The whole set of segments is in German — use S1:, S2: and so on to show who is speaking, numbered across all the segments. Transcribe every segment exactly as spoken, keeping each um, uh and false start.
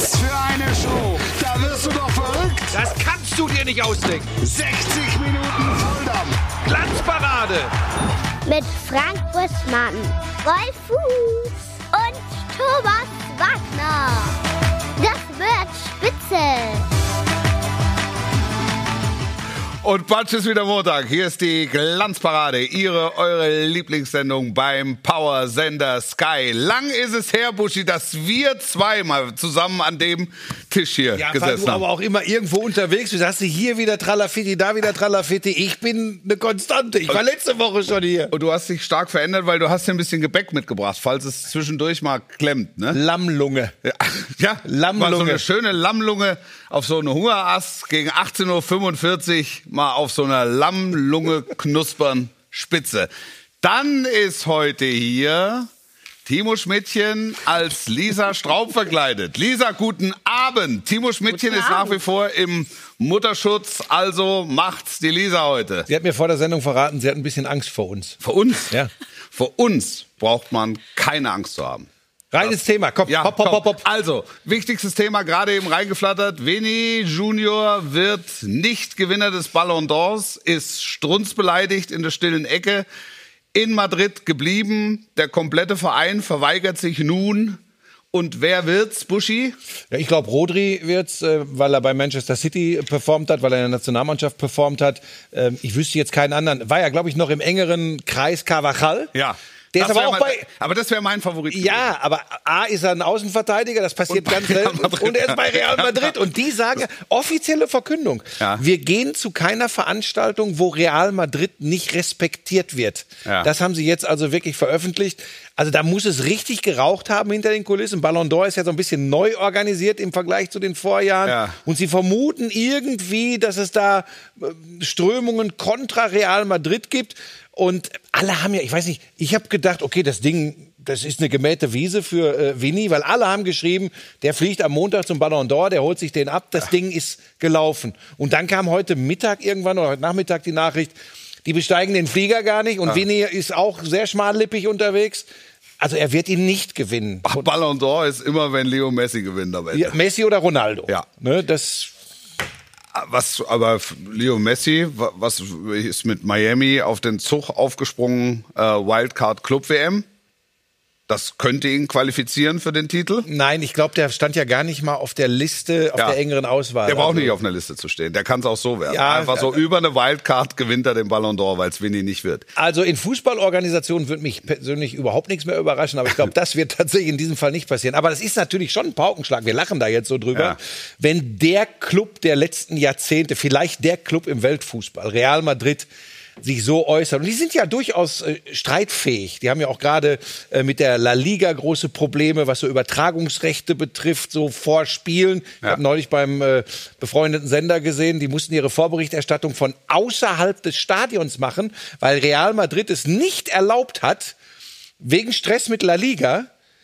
S1: Was für eine Show. Da wirst du doch verrückt.
S2: Das kannst du dir nicht ausdenken.
S1: sechzig Minuten Volldampf.
S2: Glanzparade.
S3: Mit Frank Buschmann, Rolf Fuß und Thomas Wagner. Das wird spitze.
S4: Und Batsch ist wieder Montag. Hier ist die Glanzparade, Ihre, eure Lieblingssendung beim Power-Sender Sky. Lang ist es her, Buschi, dass wir zweimal zusammen an dem Tisch hier
S2: Ja,
S4: gesessen
S2: du
S4: haben.
S2: aber auch immer irgendwo unterwegs. Du sagst hier wieder Tralafitti, da wieder Tralafitti. Ich bin eine Konstante. Ich war letzte Woche schon hier.
S4: Und du hast dich stark verändert, weil du hast hier ein bisschen Gebäck mitgebracht, falls es zwischendurch mal klemmt, ne?
S2: Lammlunge.
S4: Ja, ja,
S2: Lammlunge.
S4: mal so eine schöne Lammlunge auf so eine Hungerass gegen achtzehn Uhr fünfundvierzig mal auf so einer Lammlunge knuspern Spitze. Dann ist heute hier Timo Schmidtchen als Lisa Straub verkleidet. Lisa, guten Abend. Timo Schmidtchen
S3: Guten
S4: ist nach
S3: Abend.
S4: wie vor im Mutterschutz, also macht's die Lisa heute.
S2: Sie hat mir vor der Sendung verraten, sie hat ein bisschen Angst vor uns.
S4: Vor uns,
S2: Ja.
S4: vor uns braucht man keine Angst zu haben.
S2: Reines Thema. Komm,
S4: Ja,
S2: hopp, hopp,
S4: komm.
S2: hopp, hopp.
S4: Also, wichtigstes Thema, gerade eben reingeflattert. Vini Junior wird nicht Gewinner des Ballon d'Ors, ist strunzbeleidigt in der stillen Ecke. In Madrid geblieben. Der komplette Verein verweigert sich nun. Und wer wird's, Buschi?
S2: Ja, ich glaube, Rodri wird's, äh, weil er bei Manchester City performt hat, weil er in der Nationalmannschaft performt hat. Ähm, ich wüsste jetzt keinen anderen. War ja, glaube ich, noch im engeren Kreis Carvajal.
S4: Ja.
S2: Der ist
S4: Das
S2: aber
S4: wär
S2: auch
S4: mein,
S2: bei...
S4: aber das wäre mein Favorit.
S2: Ja, aber A ist er ein Außenverteidiger, das passiert
S4: Und bei
S2: ganz
S4: Real
S2: selten.
S4: Madrid.
S2: Und er ist bei Real Madrid. Und die sagen, offizielle Verkündung,
S4: Ja.
S2: wir gehen zu keiner Veranstaltung, wo Real Madrid nicht respektiert wird.
S4: Ja.
S2: Das haben sie jetzt also wirklich veröffentlicht. Also da muss es richtig geraucht haben hinter den Kulissen. Ballon d'Or ist ja so ein bisschen neu organisiert im Vergleich zu den Vorjahren.
S4: Ja.
S2: Und sie vermuten irgendwie, dass es da äh, Strömungen kontra Real Madrid gibt. Und alle haben ja, ich weiß nicht, ich habe gedacht, okay, das Ding, das ist eine gemähte Wiese für äh, Vini, weil alle haben geschrieben, der fliegt am Montag zum Ballon d'Or, der holt sich den ab, das Ding ist gelaufen. Und dann kam heute Mittag irgendwann oder heute Nachmittag die Nachricht, die besteigen den Flieger gar nicht und Vini ist auch sehr schmallippig unterwegs. Also er wird ihn nicht gewinnen.
S4: Ach, Ballon d'Or ist immer, wenn Leo Messi gewinnt am Ende.
S2: Ja, Messi oder Ronaldo.
S4: Ja.
S2: Ne, das
S4: Was, aber Leo Messi, wa- was ist mit Miami auf den Zug aufgesprungen, äh, Wildcard Club W M? Das könnte ihn qualifizieren für den Titel.
S2: Nein, ich glaube, der stand ja gar nicht mal auf der Liste, auf
S4: Ja.
S2: der engeren Auswahl.
S4: Der braucht
S2: Also-
S4: nicht auf einer Liste zu stehen. Der kann es auch so werden.
S2: Ja,
S4: Einfach so
S2: äh,
S4: über eine Wildcard gewinnt er den Ballon d'Or, weil es Vini nicht wird.
S2: Also in Fußballorganisationen würde mich persönlich überhaupt nichts mehr überraschen, aber ich glaube, das wird tatsächlich in diesem Fall nicht passieren. Aber das ist natürlich schon ein Paukenschlag. Wir lachen da jetzt so drüber.
S4: Ja.
S2: Wenn der Club der letzten Jahrzehnte, vielleicht der Club im Weltfußball, Real Madrid, sich so äußert. Und die sind ja durchaus äh, streitfähig. Die haben ja auch gerade äh, mit der La Liga große Probleme, was so Übertragungsrechte betrifft, so vor Spielen. Ich
S4: Ja.
S2: habe neulich beim äh, befreundeten Sender gesehen, die mussten ihre Vorberichterstattung von außerhalb des Stadions machen, weil Real Madrid es nicht erlaubt hat, wegen Stress mit La Liga,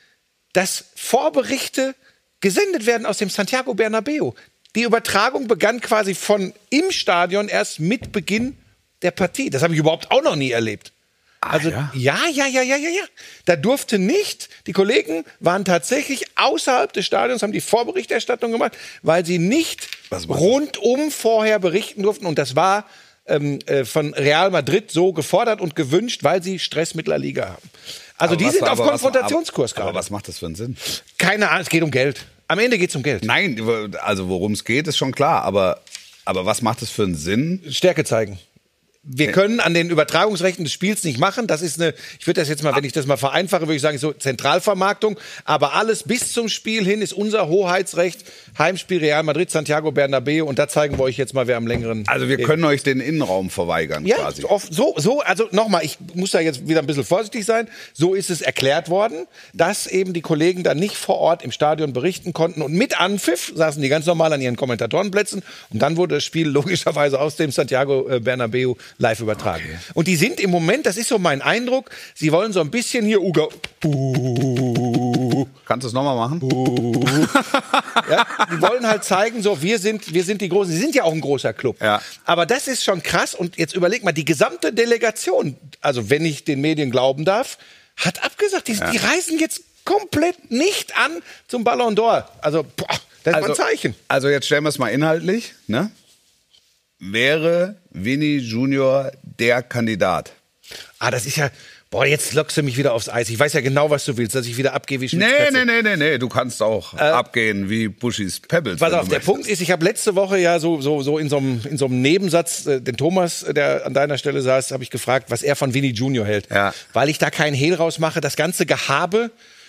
S2: dass Vorberichte gesendet werden aus dem Santiago Bernabeu. Die Übertragung begann quasi von im Stadion erst mit Beginn der Partie. Das habe ich überhaupt auch noch nie erlebt. Also
S4: ja?
S2: ja, ja, ja, ja, ja, ja. Da durfte nicht, die Kollegen waren tatsächlich außerhalb des Stadions, haben die Vorberichterstattung gemacht, weil sie nicht
S4: Was war das?
S2: rundum vorher berichten durften. Und das war ähm, äh, von Real Madrid so gefordert und gewünscht, weil sie Stress mit La Liga haben. Also
S4: Aber
S2: die
S4: was-
S2: sind auf
S4: aber was-
S2: Konfrontationskurs
S4: aber, aber
S2: gerade.
S4: was macht das für einen Sinn?
S2: Keine Ahnung, es geht um Geld. Am Ende geht es um Geld.
S4: Nein, also worum es geht, ist schon klar. Aber, aber was macht das für einen Sinn?
S2: Stärke zeigen. Wir können an den Übertragungsrechten des Spiels nicht machen. Das ist eine, ich würde das jetzt mal, wenn ich das mal vereinfache, würde ich sagen, so Zentralvermarktung. Aber alles bis zum Spiel hin ist unser Hoheitsrecht. Heimspiel Real Madrid, Santiago Bernabeu. Und da zeigen wir euch jetzt mal, wer am längeren...
S4: Also wir können euch den Innenraum verweigern
S2: Ja,
S4: quasi.
S2: oft, so, so, also nochmal, ich muss da jetzt wieder ein bisschen vorsichtig sein. So ist es erklärt worden, dass eben die Kollegen da nicht vor Ort im Stadion berichten konnten. Und mit Anpfiff saßen die ganz normal an ihren Kommentatorenplätzen. Und dann wurde das Spiel logischerweise aus dem Santiago äh, Bernabeu live übertragen. Okay. Und die sind im Moment, das ist so mein Eindruck, sie wollen so ein bisschen hier Uga. Uh,
S4: Kannst du es nochmal machen?
S2: uh, ja, die wollen halt zeigen, so wir sind, wir sind die Großen. Sie sind ja auch ein großer Club.
S4: Ja.
S2: Aber das ist schon krass. Und jetzt überleg mal, die gesamte Delegation, also wenn ich den Medien glauben darf, hat abgesagt. Die,
S4: Ja.
S2: die reisen jetzt komplett nicht an zum Ballon d'Or. Also boah, Das
S4: also,
S2: ist ein Zeichen.
S4: Also jetzt stellen wir es mal inhaltlich. Ne? Wäre Vini Junior der Kandidat?
S2: Ah, das ist ja... Boah, jetzt lockst du mich wieder aufs Eis. Ich weiß ja genau, was du willst, dass ich wieder abgehe wie
S4: Nee,
S2: Schwitzkatze.
S4: nee, nee, nee, nee. Du kannst auch äh, abgehen wie Buschis Pebbles.
S2: Pass auf, der
S4: möchtest.
S2: Punkt ist, ich habe letzte Woche ja so, so, so in so einem in so einem Nebensatz äh, den Thomas, der an deiner Stelle saß, habe ich gefragt, was er von Vini Junior hält.
S4: Ja.
S2: Weil ich da keinen Hehl rausmache. Das ganze Gehabe,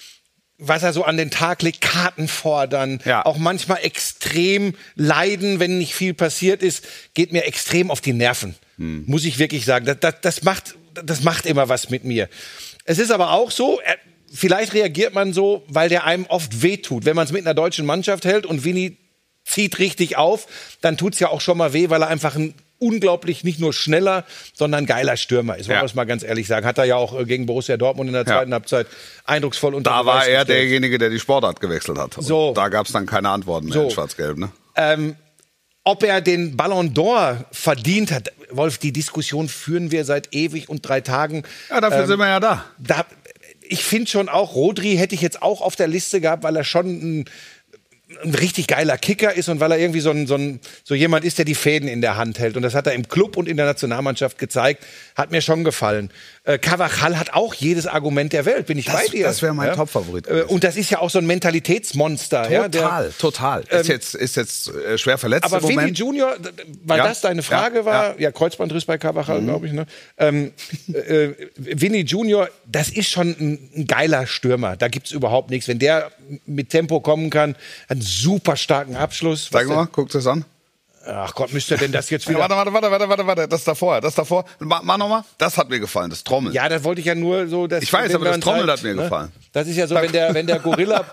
S2: was er so an den Tag legt, Karten fordern,
S4: Ja.
S2: auch manchmal extrem leiden, wenn nicht viel passiert ist, geht mir extrem auf die Nerven. Hm. Muss ich wirklich sagen. Das, das, das, macht, das macht immer was mit mir. Es ist aber auch so, er, vielleicht reagiert man so, weil der einem oft wehtut. Wenn man es mit einer deutschen Mannschaft hält und Vini zieht richtig auf, dann tut's ja auch schon mal weh, weil er einfach ein unglaublich nicht nur schneller, sondern geiler Stürmer ist. Wollen
S4: Ja.
S2: wir es mal ganz ehrlich sagen. Hat er ja auch gegen Borussia Dortmund in der zweiten
S4: Ja.
S2: Halbzeit eindrucksvoll unter
S4: Da
S2: Beweis
S4: war er
S2: gestellt.
S4: derjenige, der die Sportart gewechselt hat. Und
S2: So.
S4: Da gab es dann keine Antworten mehr
S2: So.
S4: in Schwarz-Gelb. Ne?
S2: Ähm, ob er den Ballon d'Or verdient hat, Wolf, die Diskussion führen wir seit ewig und drei Tagen.
S4: Ja, dafür
S2: Ähm,
S4: sind wir ja da.
S2: Da, ich finde schon auch, Rodri hätte ich jetzt auch auf der Liste gehabt, weil er schon ein, ein richtig geiler Kicker ist und weil er irgendwie so, ein, so, ein, so jemand ist, der die Fäden in der Hand hält. Und das hat er im Club und in der Nationalmannschaft gezeigt. Hat mir schon gefallen. Äh, Carvajal hat auch jedes Argument der Welt, bin ich
S4: Das-
S2: bei dir.
S4: das wäre mein
S2: ja?
S4: Top-Favorit
S2: Äh,
S4: gewesen.
S2: Und das ist ja auch so ein Mentalitätsmonster. Ja,
S4: Total,
S2: der,
S4: total. Ist
S2: ähm,
S4: jetzt, ist jetzt äh, schwer verletzt
S2: aber
S4: im
S2: Vini
S4: Moment.
S2: Junior, d- d- weil
S4: Ja,
S2: das deine Frage
S4: ja,
S2: war,
S4: ja.
S2: ja, Kreuzbandriss bei Carvajal, mhm. glaube ich, ne? Ähm, äh, Vini Junior, das ist schon ein, ein geiler Stürmer. Da gibt's überhaupt nichts. Wenn der mit Tempo kommen kann, hat einen super starken Abschluss.
S4: Sag
S2: Was
S4: mal, guck das an.
S2: der- Ach Gott, müsste er denn das jetzt
S4: Ja,
S2: wieder...
S4: warte, warte, warte, warte, warte, warte, das davor, das davor. Mach, mach nochmal. Das hat mir gefallen, das Trommeln.
S2: Ja, das wollte ich ja nur so... Dass,
S4: Ich weiß,
S2: wenn
S4: aber das
S2: man
S4: Trommeln
S2: sagt,
S4: hat mir
S2: ne?
S4: gefallen.
S2: Das ist ja so, wenn der, wenn der Gorilla...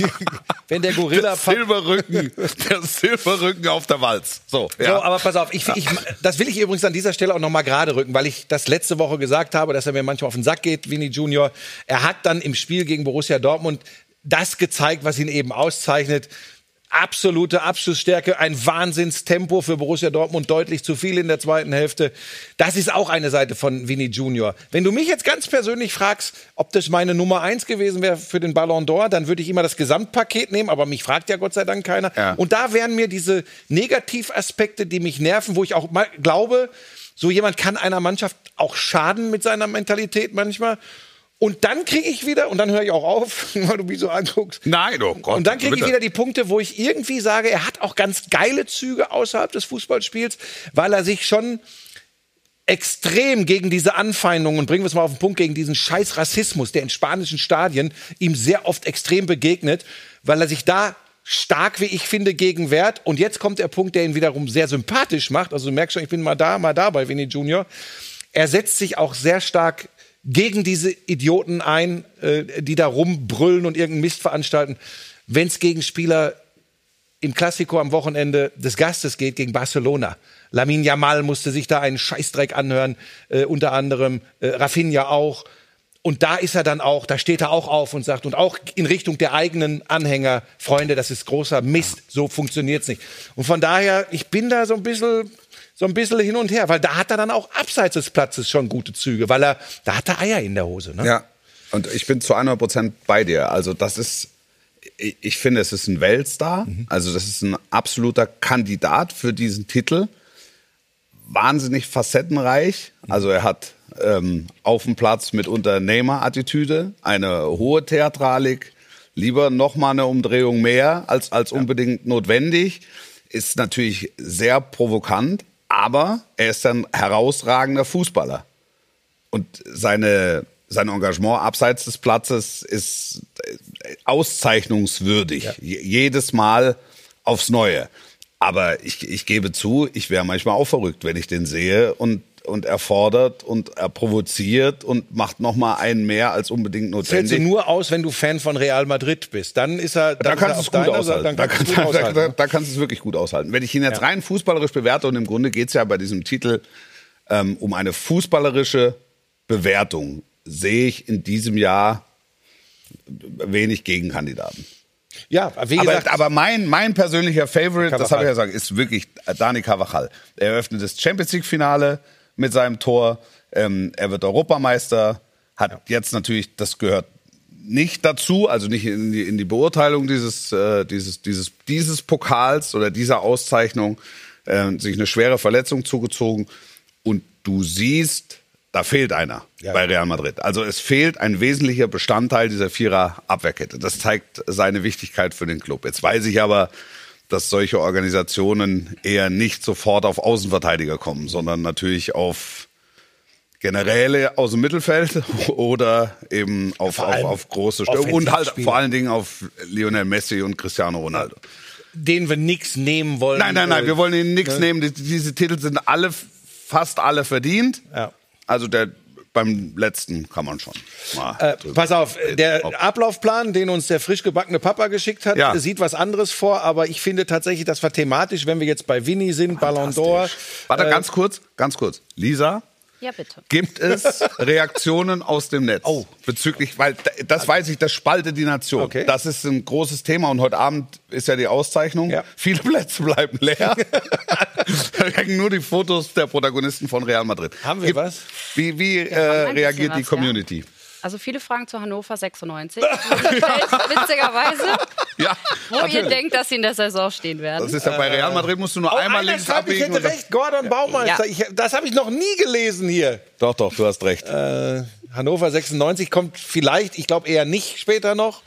S2: wenn der Gorilla...
S4: Der Silberrücken, der Silberrücken auf der Walz. So, ja.
S2: So, aber pass auf, ich, ich, das will ich übrigens an dieser Stelle auch noch mal gerade rücken, weil ich das letzte Woche gesagt habe, dass er mir manchmal auf den Sack geht, Vini Junior. Er hat dann im Spiel gegen Borussia Dortmund das gezeigt, was ihn eben auszeichnet. Absolute Abschlussstärke, ein Wahnsinnstempo für Borussia Dortmund, deutlich zu viel in der zweiten Hälfte. Das ist auch eine Seite von Vini Junior. Wenn du mich jetzt ganz persönlich fragst, ob das meine Nummer eins gewesen wäre für den Ballon d'Or, dann würde ich immer das Gesamtpaket nehmen, aber mich fragt ja Gott sei Dank keiner.
S4: Ja.
S2: Und da wären mir diese Negativaspekte, die mich nerven, wo ich auch mal glaube, so jemand kann einer Mannschaft auch schaden mit seiner Mentalität manchmal. Und dann kriege ich wieder, und dann höre ich auch auf, weil du mich so anguckst.
S4: Nein, oh Gott.
S2: Und dann kriege ich
S4: bitte.
S2: wieder die Punkte, wo ich irgendwie sage, er hat auch ganz geile Züge außerhalb des Fußballspiels, weil er sich schon extrem gegen diese Anfeindungen, bringen wir es mal auf den Punkt, gegen diesen scheiß Rassismus, der in spanischen Stadien ihm sehr oft extrem begegnet, weil er sich da stark, wie ich finde, gegen wehrt. Und jetzt kommt der Punkt, der ihn wiederum sehr sympathisch macht. Also du merkst schon, ich bin mal da, mal da bei Vini Junior. Er setzt sich auch sehr stark gegen diese Idioten ein, äh, die da rumbrüllen und irgendeinen Mist veranstalten. Wenn es gegen Spieler im Klassiko am Wochenende des Gastes geht, gegen Barcelona. Lamine Yamal musste sich da einen Scheißdreck anhören, äh, unter anderem äh, Rafinha auch. Und da ist er dann auch, da steht er auch auf und sagt, und auch in Richtung der eigenen Anhänger, Freunde, das ist großer Mist, so funktioniert's nicht. Und von daher, ich bin da so ein bisschen, so ein bisschen hin und her, weil da hat er dann auch abseits des Platzes schon gute Züge, weil er, da hat er Eier in der Hose. Ne?
S4: Ja, und ich bin zu hundert Prozent bei dir. Also das ist, ich, ich finde, es ist ein Weltstar. Mhm. Also das ist ein absoluter Kandidat für diesen Titel. Wahnsinnig facettenreich. Also er hat ähm, auf dem Platz mitunter Neymar-Attitüde, eine hohe Theatralik, lieber noch mal eine Umdrehung mehr als, als unbedingt notwendig. Ist natürlich sehr provokant, aber er ist ein herausragender Fußballer. Und seine, sein Engagement abseits des Platzes ist auszeichnungswürdig. Ja. Jedes Mal aufs Neue. Aber ich, ich gebe zu, ich wäre manchmal auch verrückt, wenn ich den sehe und, und er fordert und er provoziert und macht noch mal einen mehr als unbedingt notwendig.
S2: Zählst du nur aus, wenn du Fan von Real Madrid bist. Dann ist er, dann
S4: da kannst
S2: ist
S4: du
S2: er
S4: es gut
S2: auf deiner
S4: aushalten.
S2: Seite,
S4: Da,
S2: dann kannst du es gut aushalten.
S4: da, da, da kannst du es wirklich gut aushalten. Wenn ich ihn jetzt
S2: Ja.
S4: rein fußballerisch bewerte, und im Grunde geht es ja bei diesem Titel ähm, um eine fußballerische Bewertung, sehe ich in diesem Jahr wenig Gegenkandidaten.
S2: Ja, wie
S4: Aber,
S2: gesagt,
S4: aber mein, mein persönlicher Favorite, das
S2: Carvajal.
S4: habe ich ja gesagt, ist wirklich Dani Carvajal. Er eröffnet das Champions League-Finale mit seinem Tor. Ähm, er wird Europameister. Hat
S2: Ja.
S4: jetzt natürlich, das gehört nicht dazu, also nicht in die, in die Beurteilung dieses, äh, dieses, dieses, dieses Pokals oder dieser Auszeichnung, äh, sich eine schwere Verletzung zugezogen. Und du siehst, da fehlt einer ja. bei Real Madrid. Also es fehlt ein wesentlicher Bestandteil dieser Vierer-Abwehrkette. Das zeigt seine Wichtigkeit für den Club. Jetzt weiß ich aber, dass solche Organisationen eher nicht sofort auf Außenverteidiger kommen, sondern natürlich auf Generäle aus dem Mittelfeld oder eben auf, auf, auf große Stürmer und halt vor allen Dingen auf Lionel Messi und Cristiano Ronaldo.
S2: Denen wir nichts nehmen wollen.
S4: Nein, nein, nein, wir wollen ihnen nichts ne? nehmen. Die, diese Titel sind alle, fast alle verdient.
S2: Ja.
S4: Also der beim letzten kann man schon mal
S2: äh, pass auf, der Ablaufplan, den uns der frisch gebackene Papa geschickt hat, ja. sieht was anderes vor, aber ich finde tatsächlich, das war thematisch, wenn wir jetzt bei Vinny sind, Ballon d'Or.
S4: Warte,
S2: äh,
S4: ganz kurz, ganz kurz. Lisa?
S5: Ja, bitte.
S4: Gibt es Reaktionen aus dem Netz
S2: oh.
S4: bezüglich, weil das weiß ich, das spaltet die Nation.
S2: Okay.
S4: Das ist ein großes Thema und heute Abend ist ja die Auszeichnung.
S2: Ja.
S4: Viele Plätze bleiben leer. Da hängen nur die Fotos der Protagonisten von Real Madrid.
S2: Haben wir
S4: Gibt,
S2: was?
S4: Wie, wie
S5: äh,
S4: reagiert
S5: was,
S4: die Community?
S5: Ja. Also viele Fragen zu Hannover sechsundneunzig. Witzigerweise.
S4: Ja,
S5: wo natürlich. Ihr denkt, dass sie in der Saison stehen werden.
S4: Das ist ja bei Real Madrid, musst du nur
S2: oh,
S4: einmal links abbiegen.
S2: Ich hätte recht, Gordon Baumeister. Ja. Ich, das habe ich noch nie gelesen hier.
S4: Doch, doch, du hast recht.
S2: Äh, Hannover sechsundneunzig kommt vielleicht, ich glaube eher nicht später noch.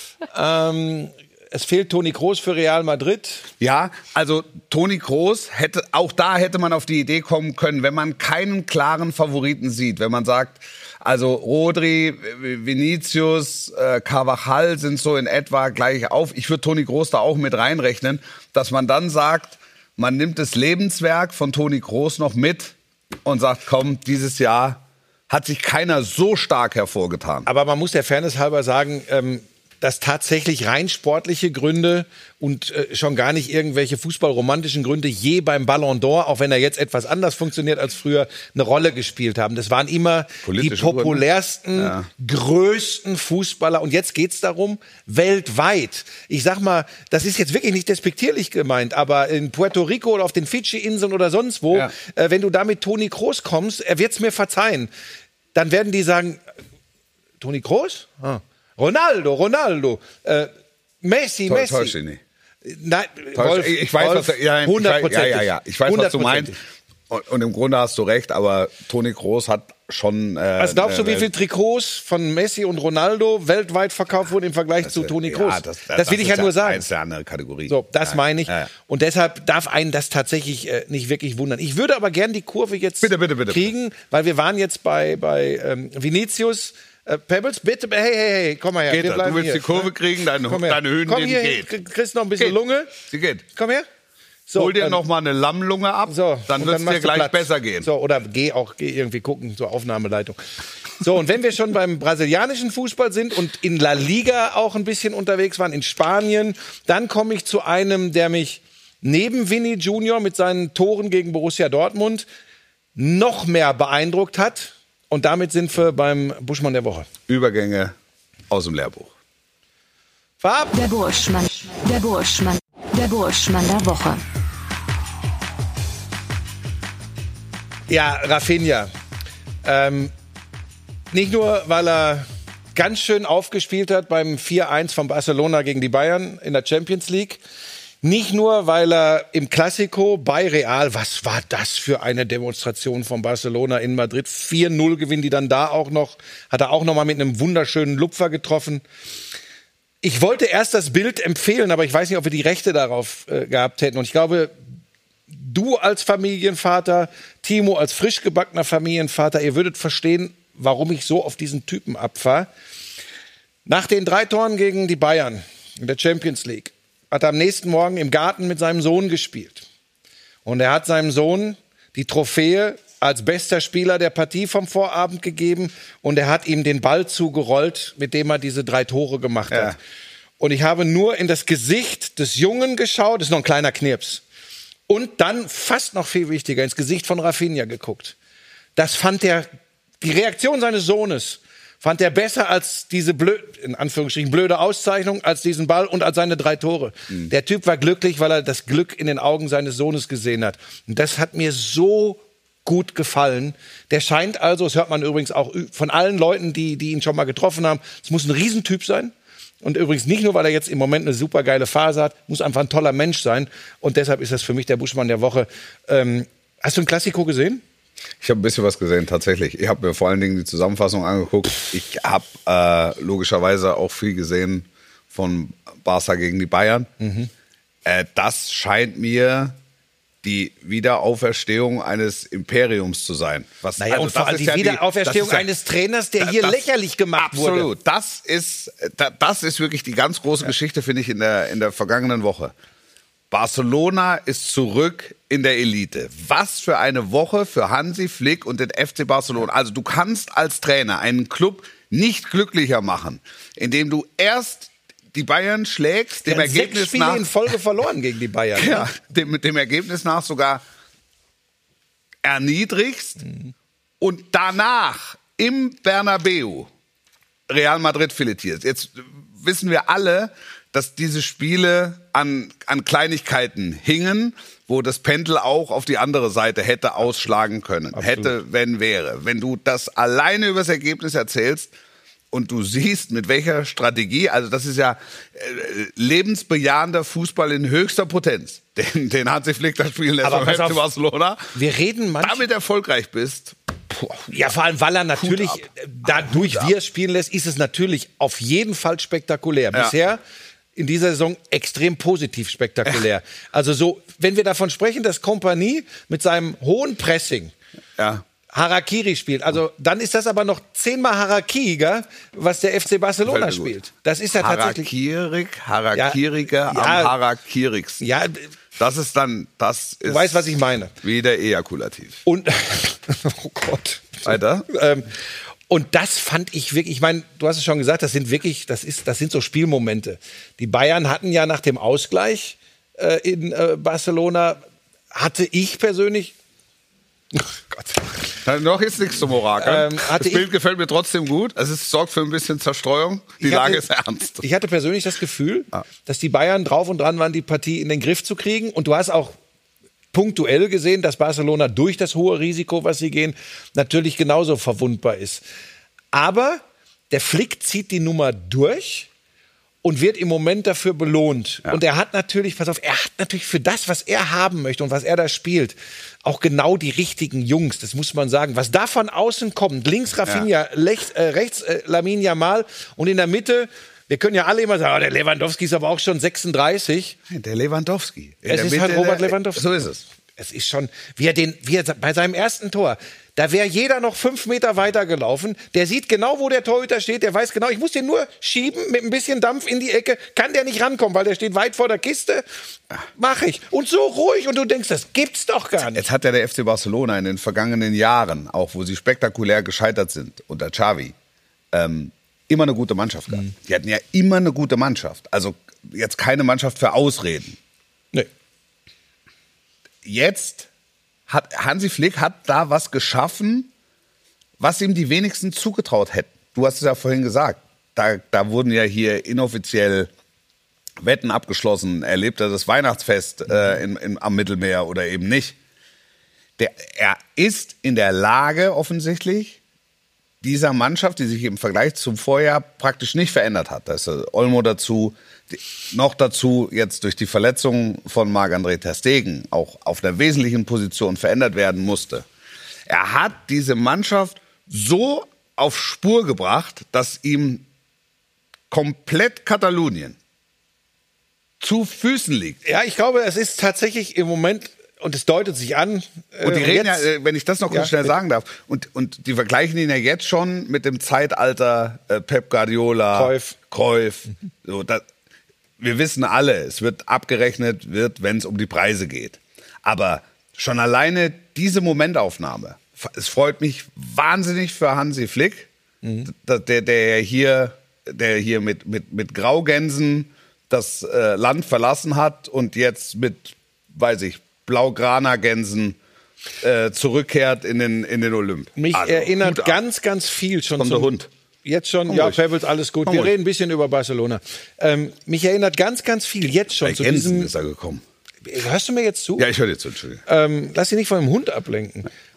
S2: Ähm, es fehlt Toni Kroos für Real Madrid.
S4: Ja, also Toni Kroos, hätte, auch da hätte man auf die Idee kommen können, wenn man keinen klaren Favoriten sieht. Wenn man sagt, also Rodri, Vinicius, äh, Carvajal sind so in etwa gleich auf. Ich würde Toni Kroos da auch mit reinrechnen, dass man dann sagt, man nimmt das Lebenswerk von Toni Kroos noch mit und sagt, komm, dieses Jahr hat sich keiner so stark hervorgetan.
S2: Aber man muss der Fairness halber sagen, ähm, dass tatsächlich rein sportliche Gründe und äh, schon gar nicht irgendwelche fußballromantischen Gründe je beim Ballon d'Or, auch wenn er jetzt etwas anders funktioniert als früher, eine Rolle gespielt haben. Das waren immer
S4: politische
S2: die populärsten,
S4: ja.
S2: größten Fußballer. Und jetzt geht's darum, weltweit. Ich sag mal, das ist jetzt wirklich nicht despektierlich gemeint, aber in Puerto Rico oder auf den Fidschi-Inseln oder sonst wo,
S4: ja.
S2: äh, wenn du da mit Toni Kroos kommst, er wird's mir verzeihen, dann werden die sagen, Toni Kroos? Ah. Ronaldo, Ronaldo, äh, Messi,
S4: Täusch,
S2: Messi.
S4: Täusch dich nicht.
S2: Nein,
S4: Täusch,
S2: Wolf,
S4: ich weiß,
S2: Wolf,
S4: was, ja,
S2: hundertprozentig.
S4: ja, ja, ja, ich weiß, was du meinst. Und, und im Grunde hast du recht, aber Toni Kroos hat schon... Äh,
S2: Was glaubst du,
S4: äh,
S2: wie viele Trikots von Messi und Ronaldo weltweit verkauft wurden im Vergleich
S4: das,
S2: zu Toni Kroos?
S4: Ja, das, das,
S2: das will
S4: das
S2: ich ja nur sagen.
S4: Das ist ja eine andere Kategorie.
S2: So, das
S4: ja,
S2: meine ich.
S4: ja, ja.
S2: Und deshalb darf einen das tatsächlich äh, nicht wirklich wundern. Ich würde aber gern die Kurve jetzt
S4: bitte, bitte, bitte,
S2: kriegen, weil wir waren jetzt bei, bei ähm, Vinicius. Äh, Pebbles, bitte, hey, hey, hey, komm mal her.
S4: Geht
S2: wir
S4: das?
S2: bleiben
S4: Du willst
S2: hier.
S4: die Kurve kriegen, deine, deine Hündin
S2: komm hier
S4: geht.
S2: Hin, kriegst noch ein bisschen
S4: geht.
S2: Lunge.
S4: Sie geht.
S2: Komm her. So,
S4: Hol dir
S2: ähm,
S4: noch mal eine Lammlunge ab,
S2: so,
S4: dann wird es dir gleich
S2: Platz.
S4: besser gehen.
S2: So, oder geh auch geh irgendwie gucken, so Aufnahmeleitung. So, und wenn wir schon beim brasilianischen Fußball sind und in La Liga auch ein bisschen unterwegs waren, in Spanien, dann komme ich zu einem, der mich neben Vinny Junior mit seinen Toren gegen Borussia Dortmund noch mehr beeindruckt hat. Und damit sind wir beim Buschmann der Woche.
S4: Übergänge aus dem Lehrbuch.
S2: Farb.
S6: Der Burschmann, der Burschmann, der Burschmann der Woche.
S2: Ja, Rafinha. Ähm, nicht nur, weil er ganz schön aufgespielt hat beim vier eins von Barcelona gegen die Bayern in der Champions League. Nicht nur, weil er im Clasico bei Real, was war das für eine Demonstration von Barcelona in Madrid, vier null gewinnen die dann da auch noch, hat er auch noch mal mit einem wunderschönen Lupfer getroffen. Ich wollte erst das Bild empfehlen, aber ich weiß nicht, ob wir die Rechte darauf äh, gehabt hätten. Und ich glaube, du als Familienvater, Timo als frisch gebackener Familienvater, ihr würdet verstehen, warum ich so auf diesen Typen abfahre. Nach den drei Toren gegen die Bayern in der Champions League hat er am nächsten Morgen im Garten mit seinem Sohn gespielt. Und er hat seinem Sohn die Trophäe als bester Spieler der Partie vom Vorabend gegeben und er hat ihm den Ball zugerollt, mit dem er diese drei Tore gemacht hat. Ja. Und ich habe nur in das Gesicht des Jungen geschaut, das ist noch ein kleiner Knirps, und dann, fast noch viel wichtiger, ins Gesicht von Rafinha geguckt. Das fand er, die Reaktion seines Sohnes, fand er besser als diese blöd, in Anführungsstrichen blöde Auszeichnung, als diesen Ball und als seine drei Tore. Mhm. Der Typ war glücklich, weil er das Glück in den Augen seines Sohnes gesehen hat. Und das hat mir so gut gefallen. Der scheint also, das hört man übrigens auch von allen Leuten, die, die ihn schon mal getroffen haben, es muss ein Riesentyp sein. Und übrigens nicht nur, weil er jetzt im Moment eine super geile Phase hat, muss einfach ein toller Mensch sein. Und deshalb ist das für mich der Buschmann der Woche. Ähm, hast du ein Klassiko gesehen?
S4: Ich habe ein bisschen was gesehen, tatsächlich. Ich habe mir vor allen Dingen die Zusammenfassung angeguckt. Ich habe äh, logischerweise auch viel gesehen von Barca gegen die Bayern. Mhm. Äh, das scheint mir die Wiederauferstehung eines Imperiums zu sein. Was,
S2: naja,
S4: also
S2: und vor allem die
S4: ja
S2: Wiederauferstehung
S4: die, ja,
S2: eines Trainers, der hier
S4: das,
S2: lächerlich gemacht
S4: absolut.
S2: wurde.
S4: Absolut. Das ist, das ist wirklich die ganz große ja. Geschichte, finde ich, in der, in der vergangenen Woche. Barcelona ist zurück in der Elite. Was für eine Woche für Hansi Flick und den F C Barcelona. Also du kannst als Trainer einen Club nicht glücklicher machen, indem du erst die Bayern schlägst, dem Ergebnis
S2: sechs Spiele
S4: nach
S2: in Folge verloren gegen die Bayern.
S4: Ja, dem, mit dem Ergebnis nach sogar erniedrigst mhm. und danach im Bernabeu Real Madrid filetiert. Jetzt wissen wir alle, dass diese Spiele an, an Kleinigkeiten hingen, wo das Pendel auch auf die andere Seite hätte ausschlagen können. Absolut. Hätte, wenn, wäre. Wenn du das alleine über das Ergebnis erzählst und du siehst, mit welcher Strategie, also das ist ja äh, lebensbejahender Fußball in höchster Potenz, den, den Hansi Flick da spielen lässt beim F C Barcelona.
S2: Wir reden manchmal,
S4: damit erfolgreich bist.
S2: Puh, ja, vor allem, weil er natürlich dadurch, wie er spielen lässt, ist es natürlich auf jeden Fall spektakulär.
S4: Ja.
S2: Bisher in dieser Saison extrem positiv spektakulär. Also so, wenn wir davon sprechen, dass Kompanie mit seinem hohen Pressing
S4: ja.
S2: Harakiri spielt, also dann ist das aber noch zehnmal Harakiriger, was der F C Barcelona spielt. Das ist ja tatsächlich
S4: Harakirig, Harakiriger
S2: ja,
S4: am
S2: ja,
S4: Harakirigsten.
S2: Ja,
S4: das ist dann, das ist.
S2: Du weißt, was ich meine.
S4: Wieder ejakulativ.
S2: Und, oh Gott.
S4: Weiter.
S2: ähm, Und das fand ich wirklich, ich meine, du hast es schon gesagt, das sind wirklich, das ist, das sind so Spielmomente. Die Bayern hatten ja nach dem Ausgleich äh, in äh, Barcelona, hatte ich persönlich, oh Gott.
S4: Na, noch ist nichts zum Orakel.
S2: Ähm,
S4: das Bild ich, gefällt mir trotzdem gut. Also es sorgt für ein bisschen Zerstreuung. Die
S2: hatte,
S4: Lage ist ernst.
S2: Ich hatte persönlich das Gefühl,
S4: ah.
S2: dass die Bayern drauf und dran waren, die Partie in den Griff zu kriegen. Und du hast auch punktuell gesehen, dass Barcelona durch das hohe Risiko, was sie gehen, natürlich genauso verwundbar ist. Aber der Flick zieht die Nummer durch und wird im Moment dafür belohnt. Ja. Und er hat natürlich, pass auf, er hat natürlich für das, was er haben möchte und was er da spielt, auch genau die richtigen Jungs. Das muss man sagen. Was da von außen kommt, links Rafinha, ja. rechts, äh, rechts äh, Lamine Yamal und in der Mitte, wir können ja alle immer sagen, oh, der Lewandowski ist aber auch schon sechsunddreißig.
S4: Der Lewandowski. In
S2: es
S4: der
S2: ist
S4: Mitte
S2: halt Robert Lewandowski.
S4: So ist es.
S2: Es ist schon, wie er den, wie er bei seinem ersten Tor, da wäre jeder noch fünf Meter weiter gelaufen. Der sieht genau, wo der Torhüter steht. Der weiß genau, ich muss den nur schieben mit ein bisschen Dampf in die Ecke. Kann der nicht rankommen, weil der steht weit vor der Kiste. Mach ich. Und so ruhig. Und du denkst, das gibt's doch gar nicht.
S4: Jetzt hat ja der F C Barcelona in den vergangenen Jahren, auch wo sie spektakulär gescheitert sind, unter Xavi, ähm, immer eine gute Mannschaft gehabt. Mhm. Die hatten ja immer eine gute Mannschaft. Also jetzt keine Mannschaft für Ausreden.
S2: Nee.
S4: Jetzt hat Hansi Flick hat da was geschaffen, was ihm die wenigsten zugetraut hätten. Du hast es ja vorhin gesagt. Da, da wurden ja hier inoffiziell Wetten abgeschlossen. Erlebt er das Weihnachtsfest äh, in, in, am Mittelmeer oder eben nicht? Der, er ist in der Lage, offensichtlich, dieser Mannschaft, die sich im Vergleich zum Vorjahr praktisch nicht verändert hat. Da ist Olmo dazu, die, noch dazu jetzt durch die Verletzung von Marc-André ter Stegen auch auf einer wesentlichen Position verändert werden musste. Er hat diese Mannschaft so auf Spur gebracht, dass ihm komplett Katalonien zu Füßen liegt.
S2: Ja, ich glaube, es ist tatsächlich im Moment, und es deutet sich an.
S4: Und die
S2: äh,
S4: reden
S2: jetzt,
S4: ja, wenn ich das noch kurz
S2: ja,
S4: schnell
S2: bitte.
S4: sagen darf, und, und die vergleichen ihn ja jetzt schon mit dem Zeitalter äh, Pep Guardiola,
S2: Cruyff.
S4: Cruyff. So, das, wir wissen alle, es wird abgerechnet, wird, wenn es um die Preise geht. Aber schon alleine diese Momentaufnahme, es freut mich wahnsinnig für Hansi Flick, mhm. der, der hier, der hier mit, mit, mit Graugänsen das äh, Land verlassen hat und jetzt mit, weiß ich, Blaugrana-Gänsen äh, zurückkehrt in den, in den Olymp.
S2: Mich
S4: also,
S2: erinnert ganz, ganz viel schon
S4: Kommt
S2: zum...
S4: der Hund.
S2: Jetzt schon,
S4: Komm
S2: ja,
S4: ruhig.
S2: Pebbles, alles gut.
S4: Komm
S2: Wir
S4: ruhig.
S2: reden ein bisschen über Barcelona. Ähm, mich erinnert ganz, ganz viel jetzt schon
S4: Bei
S2: zu
S4: Gänsen
S2: diesem...
S4: ist er gekommen.
S2: Hörst du mir jetzt zu?
S4: Ja, ich höre dir zu, Entschuldigung.
S2: Ähm, lass dich nicht von dem Hund ablenken.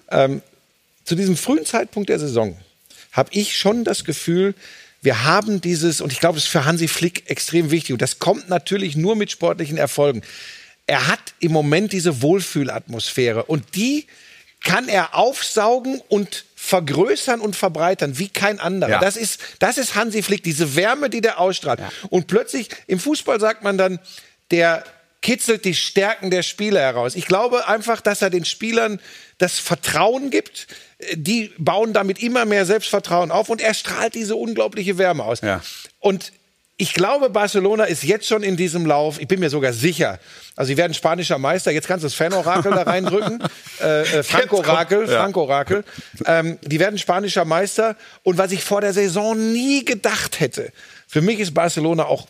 S2: Ähm, zu diesem frühen Zeitpunkt der Saison habe ich schon das Gefühl, wir haben dieses, und ich glaube, das ist für Hansi Flick extrem wichtig, und das kommt natürlich nur mit sportlichen Erfolgen. Er hat im Moment diese Wohlfühlatmosphäre und die kann er aufsaugen und vergrößern und verbreitern wie kein anderer.
S4: Ja.
S2: Das ist, das ist Hansi Flick, diese Wärme, die der ausstrahlt. Ja. Und plötzlich, im Fußball sagt man dann, der kitzelt die Stärken der Spieler heraus. Ich glaube einfach, dass er den Spielern das Vertrauen gibt. Die bauen damit immer mehr Selbstvertrauen auf und er strahlt diese unglaubliche Wärme aus. Ja. Und ich glaube, Barcelona ist jetzt schon in diesem Lauf, ich bin mir sogar sicher, also sie werden spanischer Meister, jetzt kannst du das Fan-Orakel da reindrücken, äh, äh, Frank-Orakel, ja. Frank-Orakel, ähm, die werden spanischer Meister und was ich vor der Saison nie gedacht hätte, für mich ist Barcelona auch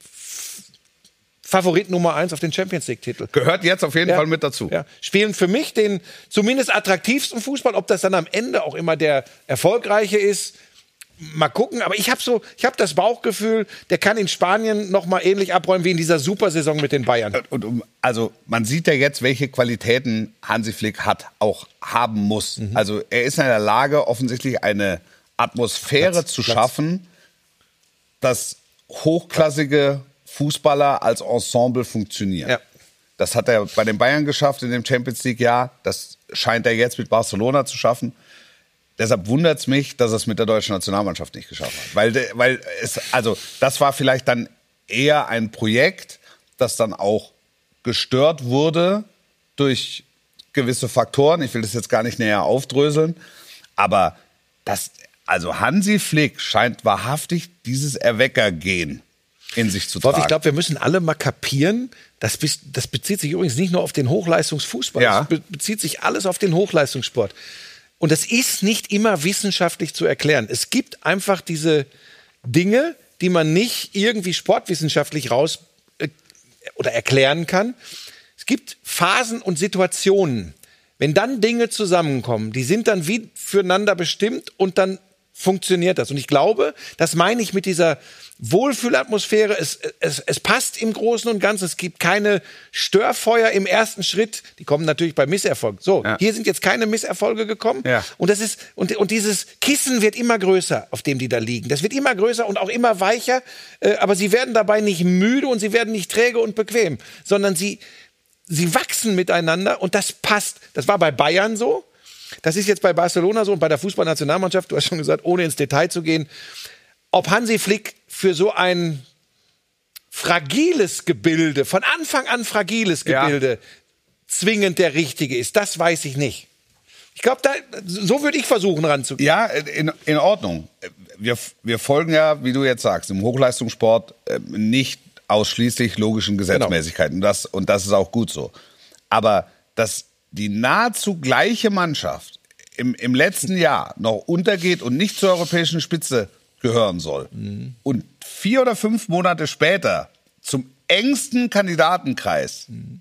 S2: Favorit Nummer eins auf den Champions-League-Titel.
S4: Gehört jetzt auf jeden
S2: ja.
S4: Fall mit dazu.
S2: Ja. Spielen für mich den zumindest attraktivsten Fußball, ob das dann am Ende auch immer der erfolgreiche ist, mal gucken, aber ich habe so, ich habe das Bauchgefühl, der kann in Spanien noch mal ähnlich abräumen wie in dieser Supersaison mit den Bayern.
S4: Und, und, also man sieht ja jetzt, welche Qualitäten Hansi Flick hat, auch haben muss. Mhm. Also er ist in der Lage, offensichtlich eine Atmosphäre Platz, zu Platz. schaffen, dass hochklassige Fußballer als Ensemble funktionieren. Ja. Das hat er bei den Bayern geschafft in dem Champions League-Jahr. Das scheint er jetzt mit Barcelona zu schaffen. Deshalb wundert es mich, dass er es mit der deutschen Nationalmannschaft nicht geschafft hat. Weil, weil es, also, das war vielleicht dann eher ein Projekt, das dann auch gestört wurde durch gewisse Faktoren. Ich will das jetzt gar nicht näher aufdröseln. Aber das, also Hansi Flick scheint wahrhaftig dieses Erweckergehen in sich zu tragen.
S2: Wolf, ich glaube, wir müssen alle mal kapieren, das, das bezieht sich übrigens nicht nur auf den Hochleistungsfußball, ja. Das bezieht sich alles auf den Hochleistungssport. Und das ist nicht immer wissenschaftlich zu erklären. Es gibt einfach diese Dinge, die man nicht irgendwie sportwissenschaftlich raus äh, oder erklären kann. Es gibt Phasen und Situationen. Wenn dann Dinge zusammenkommen, die sind dann wie füreinander bestimmt und dann funktioniert das. Und ich glaube, das meine ich mit dieser Wohlfühlatmosphäre. Es, es, es passt im Großen und Ganzen. Es gibt keine Störfeuer im ersten Schritt. Die kommen natürlich bei Misserfolgen. So, ja. Hier sind jetzt keine Misserfolge gekommen. Ja. Und das ist, und, und dieses Kissen wird immer größer, auf dem die da liegen. Das wird immer größer und auch immer weicher. Äh, aber sie werden dabei nicht müde und sie werden nicht träge und bequem, sondern sie, sie wachsen miteinander und das passt. Das war bei Bayern so. Das ist jetzt bei Barcelona so und bei der Fußballnationalmannschaft, du hast schon gesagt, ohne ins Detail zu gehen, ob Hansi Flick für so ein fragiles Gebilde, von Anfang an fragiles Gebilde, ja. zwingend der Richtige ist, das weiß ich nicht. Ich glaube, so würde ich versuchen ranzugehen.
S4: Ja, in, in Ordnung. Wir, wir folgen ja, wie du jetzt sagst, im Hochleistungssport äh, nicht ausschließlich logischen Gesetzmäßigkeiten. Genau. Das, und das ist auch gut so. Aber das die nahezu gleiche Mannschaft im, im letzten Jahr noch untergeht und nicht zur europäischen Spitze gehören soll mhm. und vier oder fünf Monate später zum engsten Kandidatenkreis mhm.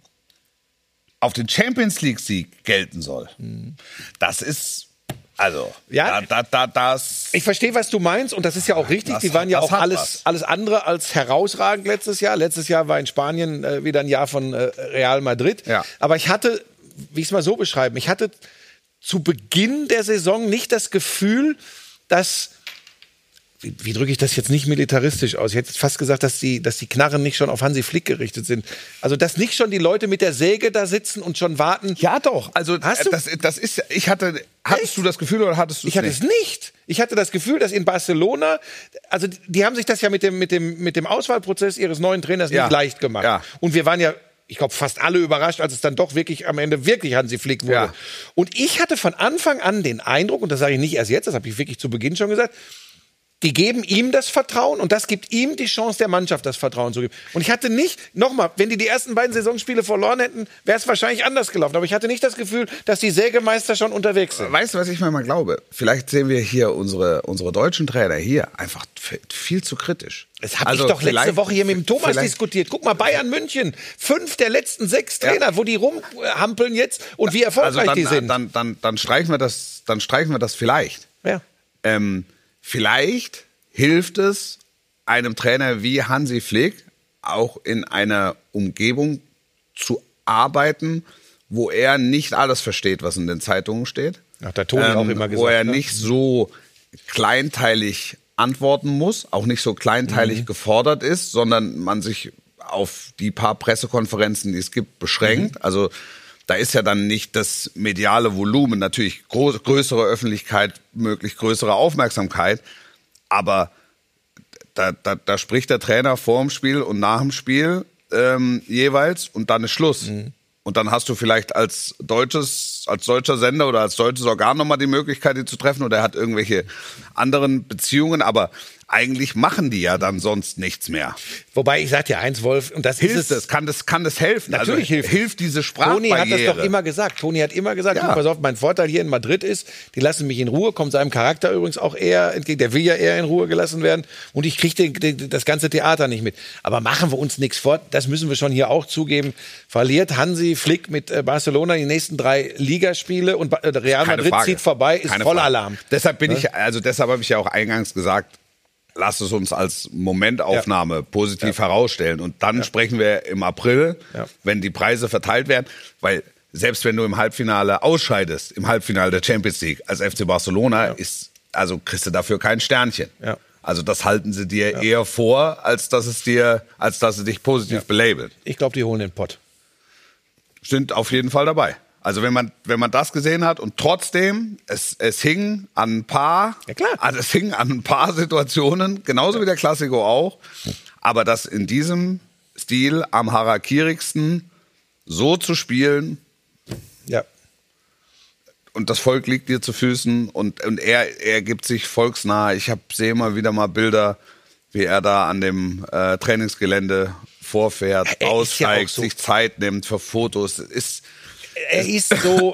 S4: auf den Champions-League-Sieg gelten soll, mhm. das ist, also,
S2: ja,
S4: da, da, da, das...
S2: Ich verstehe, was du meinst und das ist ja auch richtig. Das, Die waren ja auch alles, alles andere als herausragend letztes Jahr. Letztes Jahr war in Spanien äh, wieder ein Jahr von äh, Real Madrid. Ja. Aber ich hatte... wie ich es mal so beschreiben, ich hatte zu Beginn der Saison nicht das Gefühl, dass, wie, wie drücke ich das jetzt nicht militaristisch aus, ich hätte fast gesagt, dass die, dass die Knarren nicht schon auf Hansi Flick gerichtet sind. Also, dass nicht schon die Leute mit der Säge da sitzen und schon warten.
S4: Ja, doch. Also, Hast du? Das, das ist, ich hatte, hattest Echt? du das Gefühl oder hattest du es
S2: nicht? Ich hatte
S4: nicht?
S2: es nicht. Ich hatte das Gefühl, dass in Barcelona, also die haben sich das ja mit dem, mit dem, mit dem Auswahlprozess ihres neuen Trainers ja. nicht leicht gemacht. Ja. Und wir waren ja, ich glaube, fast alle überrascht, als es dann doch wirklich am Ende wirklich Hansi Flick wurde. Ja. Und ich hatte von Anfang an den Eindruck, und das sage ich nicht erst jetzt, das habe ich wirklich zu Beginn schon gesagt, die geben ihm das Vertrauen und das gibt ihm die Chance, der Mannschaft das Vertrauen zu geben. Und ich hatte nicht, nochmal, wenn die die ersten beiden Saisonspiele verloren hätten, wäre es wahrscheinlich anders gelaufen. Aber ich hatte nicht das Gefühl, dass die Sägemeister schon unterwegs sind.
S4: Weißt du, was ich manchmal glaube? Vielleicht sehen wir hier unsere, unsere deutschen Trainer hier einfach viel zu kritisch.
S2: Das habe also ich doch letzte Woche hier mit dem Thomas diskutiert. Guck mal, Bayern München, fünf der letzten sechs Trainer, ja. wo die rumhampeln jetzt und wie erfolgreich
S4: also dann,
S2: die sind.
S4: Dann, dann, dann, streichen wir das, dann streichen wir das vielleicht.
S2: Ja.
S4: Ähm, Vielleicht hilft es einem Trainer wie Hansi Flick, auch in einer Umgebung zu arbeiten, wo er nicht alles versteht, was in den Zeitungen steht.
S2: Hat der Toni
S4: ähm,
S2: auch immer gesagt.
S4: Wo er
S2: ne?
S4: nicht so kleinteilig antworten muss, auch nicht so kleinteilig mhm. gefordert ist, sondern man sich auf die paar Pressekonferenzen, die es gibt, beschränkt. Mhm. Also da ist ja dann nicht das mediale Volumen, natürlich groß, größere Öffentlichkeit, möglich größere Aufmerksamkeit, aber da, da, da spricht der Trainer vor dem Spiel und nach dem Spiel ähm, jeweils und dann ist Schluss. Mhm. Und dann hast du vielleicht als deutsches, als deutscher Sender oder als deutsches Organ nochmal die Möglichkeit, die zu treffen, oder er hat irgendwelche anderen Beziehungen, aber eigentlich machen die ja dann sonst nichts mehr.
S2: Wobei, ich sag dir eins, Wolf, und das
S4: hilft
S2: ist es.
S4: es, kann das, kann das helfen?
S2: Natürlich
S4: also,
S2: hilft
S4: hilft diese Sprachbarriere.
S2: Toni hat das doch immer gesagt. Toni hat immer gesagt,
S4: Ja.
S2: du, pass auf, mein Vorteil hier in Madrid ist, die lassen mich in Ruhe, kommt seinem Charakter übrigens auch eher entgegen. Der will ja eher in Ruhe gelassen werden und ich kriege den, den, das ganze Theater nicht mit. Aber machen wir uns nichts vor, das müssen wir schon hier auch zugeben. Verliert Hansi Flick mit äh, Barcelona die nächsten drei Ligaspiele und äh, Real
S4: Keine
S2: Madrid
S4: Frage.
S2: zieht vorbei, ist
S4: Keine
S2: voller
S4: Frage.
S2: Alarm.
S4: Deshalb bin
S2: Ja?
S4: ich, also deshalb habe ich ja auch eingangs gesagt, lass es uns als Momentaufnahme ja. positiv ja. herausstellen. Und dann ja. sprechen wir im April, ja. wenn die Preise verteilt werden. Weil selbst wenn du im Halbfinale ausscheidest, im Halbfinale der Champions League als F C Barcelona, ja. ist, also kriegst du dafür kein Sternchen. Ja. Also das halten sie dir ja. eher vor, als dass es dir, als dass es dich positiv ja. belabelt.
S2: Ich glaube, die holen den Pott.
S4: Sind auf jeden Fall dabei. Also wenn man, wenn man das gesehen hat und trotzdem, es, es hing an ein paar,
S2: ja klar.
S4: Also es hing an ein paar Situationen, genauso wie der Klassiko auch, aber das in diesem Stil am harakirigsten so zu spielen,
S2: ja.
S4: und das Volk liegt dir zu Füßen und, und er, er gibt sich volksnah. Ich hab, sehe immer wieder mal Bilder, wie er da an dem äh, Trainingsgelände vorfährt,
S2: er
S4: aussteigt,
S2: ja so.
S4: sich Zeit nimmt für Fotos. Ist
S2: Er ist so,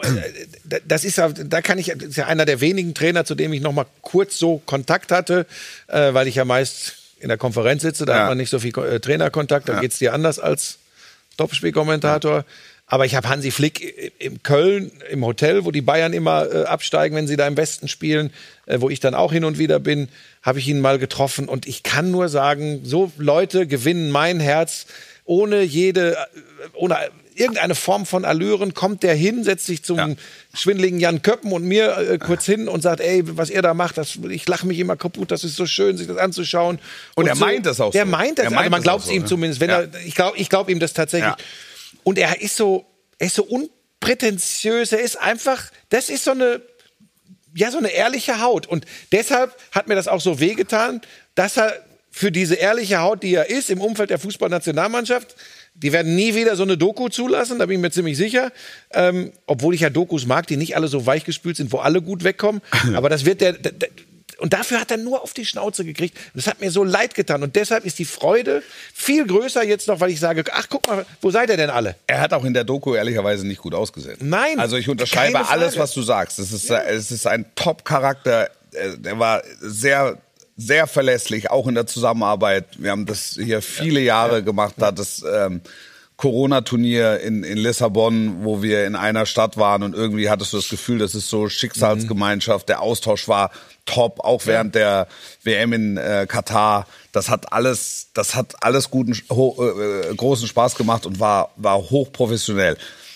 S2: das ist, da kann ich, das ist ja einer der wenigen Trainer, zu dem ich noch mal kurz so Kontakt hatte, äh, weil ich ja meist in der Konferenz sitze, da ja. hat man nicht so viel äh, Trainerkontakt, da ja. geht's dir anders als Topspielkommentator. Ja. Aber ich habe Hansi Flick in Köln im Hotel, wo die Bayern immer äh, absteigen, wenn sie da im Westen spielen, äh, wo ich dann auch hin und wieder bin, habe ich ihn mal getroffen. Und ich kann nur sagen, so Leute gewinnen mein Herz ohne jede, ohne irgendeine Form von Allüren, kommt der hin, setzt sich zum ja. schwindeligen Jan Köppen und mir äh, kurz hin und sagt, ey, was ihr da macht, das, ich lache mich immer kaputt, das ist so schön, sich das anzuschauen.
S4: Und, und er
S2: so,
S4: meint das auch
S2: der
S4: so.
S2: Meint das,
S4: er meint
S2: also man
S4: das
S2: glaubt es
S4: so,
S2: ihm
S4: ne?
S2: zumindest. Wenn
S4: ja.
S2: er, ich glaube ich glaub ihm das tatsächlich.
S4: Ja.
S2: Und er ist so, er ist so unprätentiös, er ist einfach, das ist so eine, ja, so eine ehrliche Haut. Und deshalb hat mir das auch so wehgetan, dass er für diese ehrliche Haut, die er ist, im Umfeld der Fußballnationalmannschaft, die werden nie wieder so eine Doku zulassen, da bin ich mir ziemlich sicher. Ähm, obwohl ich ja Dokus mag, die nicht alle so weichgespült sind, wo alle gut wegkommen. Aber das wird der, der, der und dafür hat er nur auf die Schnauze gekriegt. Das hat mir so leid getan. Und deshalb ist die Freude viel größer jetzt noch, weil ich sage, ach, guck mal, wo seid ihr denn alle?
S4: Er hat auch in der Doku ehrlicherweise nicht gut ausgesehen.
S2: Nein.
S4: Also ich unterschreibe alles, was du sagst. Es ist, ja. es ist ein Top-Charakter. Der war sehr, sehr verlässlich, auch in der Zusammenarbeit. Wir haben das hier viele Jahre ja. gemacht. Da das ähm, Corona-Turnier in, in Lissabon, wo wir in einer Stadt waren und irgendwie hattest du das Gefühl, das ist so Schicksalsgemeinschaft. Der Austausch war top, auch während der W M in äh, Katar. Das hat alles, das hat alles guten, ho, äh, großen Spaß gemacht und war, war hochprofessionell.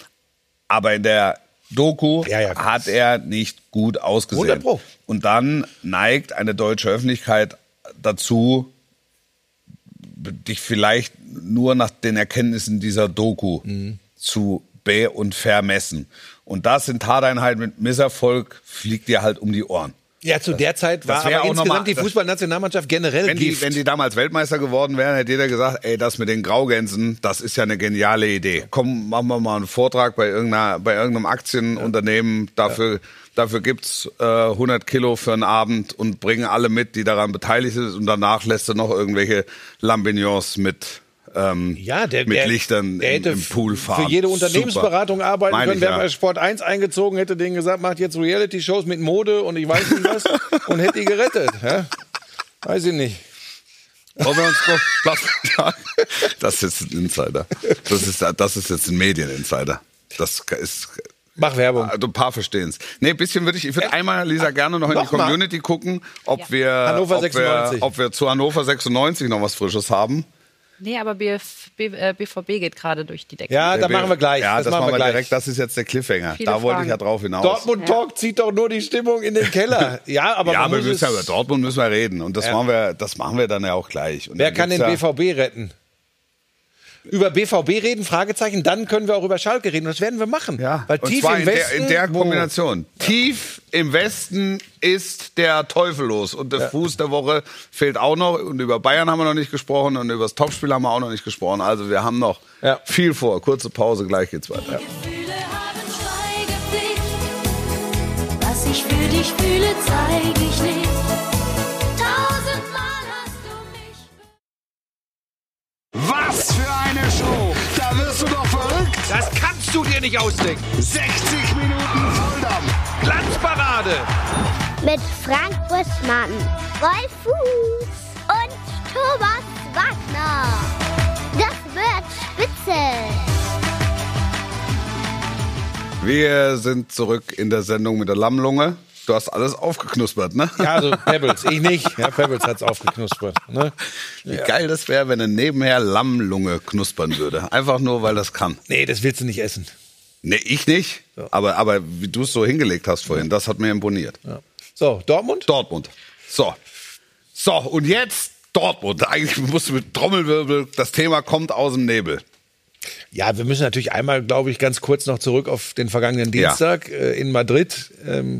S4: Aber in der Doku
S2: ja, ja,
S4: hat er nicht gut ausgesehen.
S2: hundert Pro.
S4: Und dann neigt eine deutsche Öffentlichkeit dazu, dich vielleicht nur nach den Erkenntnissen dieser Doku mhm. zu be- und vermessen. Und das in Tateinheit mit Misserfolg fliegt dir halt um die Ohren.
S2: Ja, zu der Zeit war aber insgesamt mal, die Fußballnationalmannschaft generell
S4: wenn
S2: Gift.
S4: Die, wenn die damals Weltmeister geworden wären, hätte jeder gesagt, ey, das mit den Graugänsen, das ist ja eine geniale Idee. Komm, machen wir mal einen Vortrag bei, irgendeiner, bei irgendeinem Aktienunternehmen, dafür, ja. dafür gibt's äh, hundert Kilo für einen Abend und bringen alle mit, die daran beteiligt sind und danach lässt du noch irgendwelche Lambignons mit Ähm,
S2: ja, der,
S4: mit
S2: der,
S4: Lichtern
S2: der
S4: im,
S2: hätte
S4: im Pool fahren.
S2: Für jede Unternehmensberatung
S4: Super.
S2: arbeiten
S4: Meine
S2: können.
S4: ich,
S2: Wäre
S4: ja.
S2: bei Sport eins eingezogen, hätte denen gesagt, macht jetzt Reality-Shows mit Mode und ich weiß nicht was und hätte die gerettet. Ja? Weiß ich nicht.
S4: Wollen wir uns noch, das ist ein Insider. Das ist, das ist jetzt ein Medieninsider. Das ist...
S2: Mach Werbung.
S4: Also ein paar verstehen es. Nee, ein bisschen würde ich, ich würde einmal, Lisa, gerne noch in
S2: noch
S4: die Community
S2: mal.
S4: gucken, ob,
S5: Ja.
S4: wir,
S2: Hannover
S4: ob, wir,
S2: sechsundneunzig.
S4: ob wir zu Hannover sechsundneunzig noch was Frisches haben.
S5: Nee, aber B F B, äh, B V B geht gerade durch die Decke.
S2: Ja, da machen wir gleich.
S4: Ja, das, das machen wir
S2: gleich.
S4: direkt. Das ist jetzt der Cliffhanger.
S5: Viele
S4: da wollte
S5: Fragen.
S4: ich ja drauf hinaus.
S2: Dortmund Talk zieht doch nur die Stimmung in den Keller. Ja, aber
S4: ja,
S2: man
S4: aber
S2: muss
S4: wir müssen ja
S2: es,
S4: über Dortmund müssen wir reden. Und das,
S2: Ja.
S4: machen, wir, das machen wir dann ja auch gleich. Und
S2: wer
S4: dann
S2: kann den
S4: gibt's
S2: B V B retten? Über B V B reden, Fragezeichen, dann können wir auch über Schalke reden. Und das werden wir machen.
S4: Ja,
S2: Weil
S4: und
S2: tief
S4: zwar
S2: im
S4: in,
S2: Westen,
S4: der, in der
S2: wo-
S4: Kombination. Tief im Westen ist der Teufel los. Und der Fuß der Woche fehlt auch noch. Und über Bayern haben wir noch nicht gesprochen. Und über das Topspiel haben wir auch noch nicht gesprochen. Also wir haben noch
S2: Ja.
S4: viel vor. Kurze Pause, gleich geht's weiter. Ja.
S7: Gefühle haben Schweigepflicht. Was ich für dich fühle, zeig ich nicht. Tausendmal hast du mich.
S1: Was für eine Show. Da wirst du doch verrückt.
S2: Das kannst du dir nicht ausdenken.
S1: sechzig Minuten Volldampf.
S2: Glanzparade.
S3: Mit Frank Buschmann, Rolf Fuß und Thomas Wagner. Das wird spitze.
S4: Wir sind zurück in der Sendung mit der Lammlunge. Du hast alles aufgeknuspert, ne?
S2: Ja, also Pebbles, ich nicht. Ja, Pebbles hat's aufgeknuspert. Ne?
S4: Wie geil das wäre, wenn er nebenher Lammlunge knuspern würde. Einfach nur, weil das kann.
S2: Nee, das willst du nicht essen.
S4: Nee, ich nicht. Aber, aber wie du es so hingelegt hast vorhin, das hat mir imponiert.
S2: Ja. So, Dortmund?
S4: Dortmund. So. So, und jetzt Dortmund. Eigentlich musst du mit Trommelwirbel, das Thema kommt aus dem Nebel.
S2: Ja, wir müssen natürlich einmal, glaube ich, ganz kurz noch zurück auf den vergangenen
S4: Ja.
S2: Dienstag äh, in Madrid, ähm,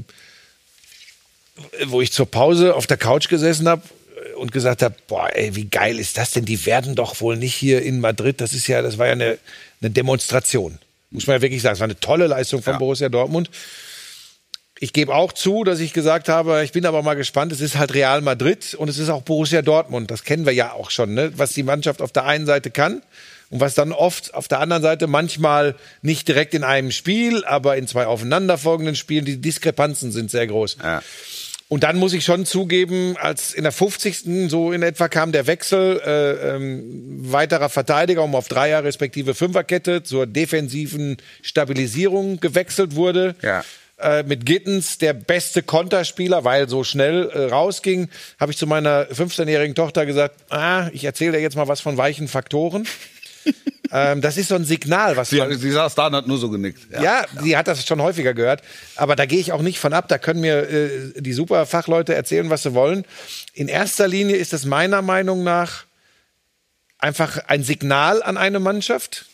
S2: wo ich zur Pause auf der Couch gesessen habe und gesagt habe, boah, ey, wie geil ist das denn? Die werden doch wohl nicht hier in Madrid. Das ist ja, das war ja eine, eine Demonstration. Muss man ja wirklich sagen. Es war eine tolle Leistung von
S4: Ja.
S2: Borussia Dortmund. Ich gebe auch zu, dass ich gesagt habe, ich bin aber mal gespannt, es ist halt Real Madrid und es ist auch Borussia Dortmund. Das kennen wir ja auch schon, ne? Was die Mannschaft auf der einen Seite kann und was dann oft auf der anderen Seite manchmal nicht direkt in einem Spiel, aber in zwei aufeinanderfolgenden Spielen, die Diskrepanzen sind sehr groß.
S4: Ja.
S2: Und dann muss ich schon zugeben, als in der fünfzigsten so in etwa kam der Wechsel äh, ähm, weiterer Verteidiger, um auf Dreier respektive Fünferkette zur defensiven Stabilisierung gewechselt wurde.
S4: Ja.
S2: Äh, mit Gittens, der beste Konterspieler, weil so schnell äh, rausging, habe ich zu meiner fünfzehnjährigen Tochter gesagt, ah, ich erzähle dir jetzt mal was von weichen Faktoren. ähm, das ist so ein Signal, was
S4: Sie,
S2: man,
S4: sie saß da und hat nur so genickt.
S2: ja, sie hat das schon häufiger gehört. Aber da gehe ich auch nicht von ab. Da können mir äh, die super Fachleute erzählen, was sie wollen. In erster Linie ist es meiner Meinung nach einfach ein Signal an eine Mannschaft.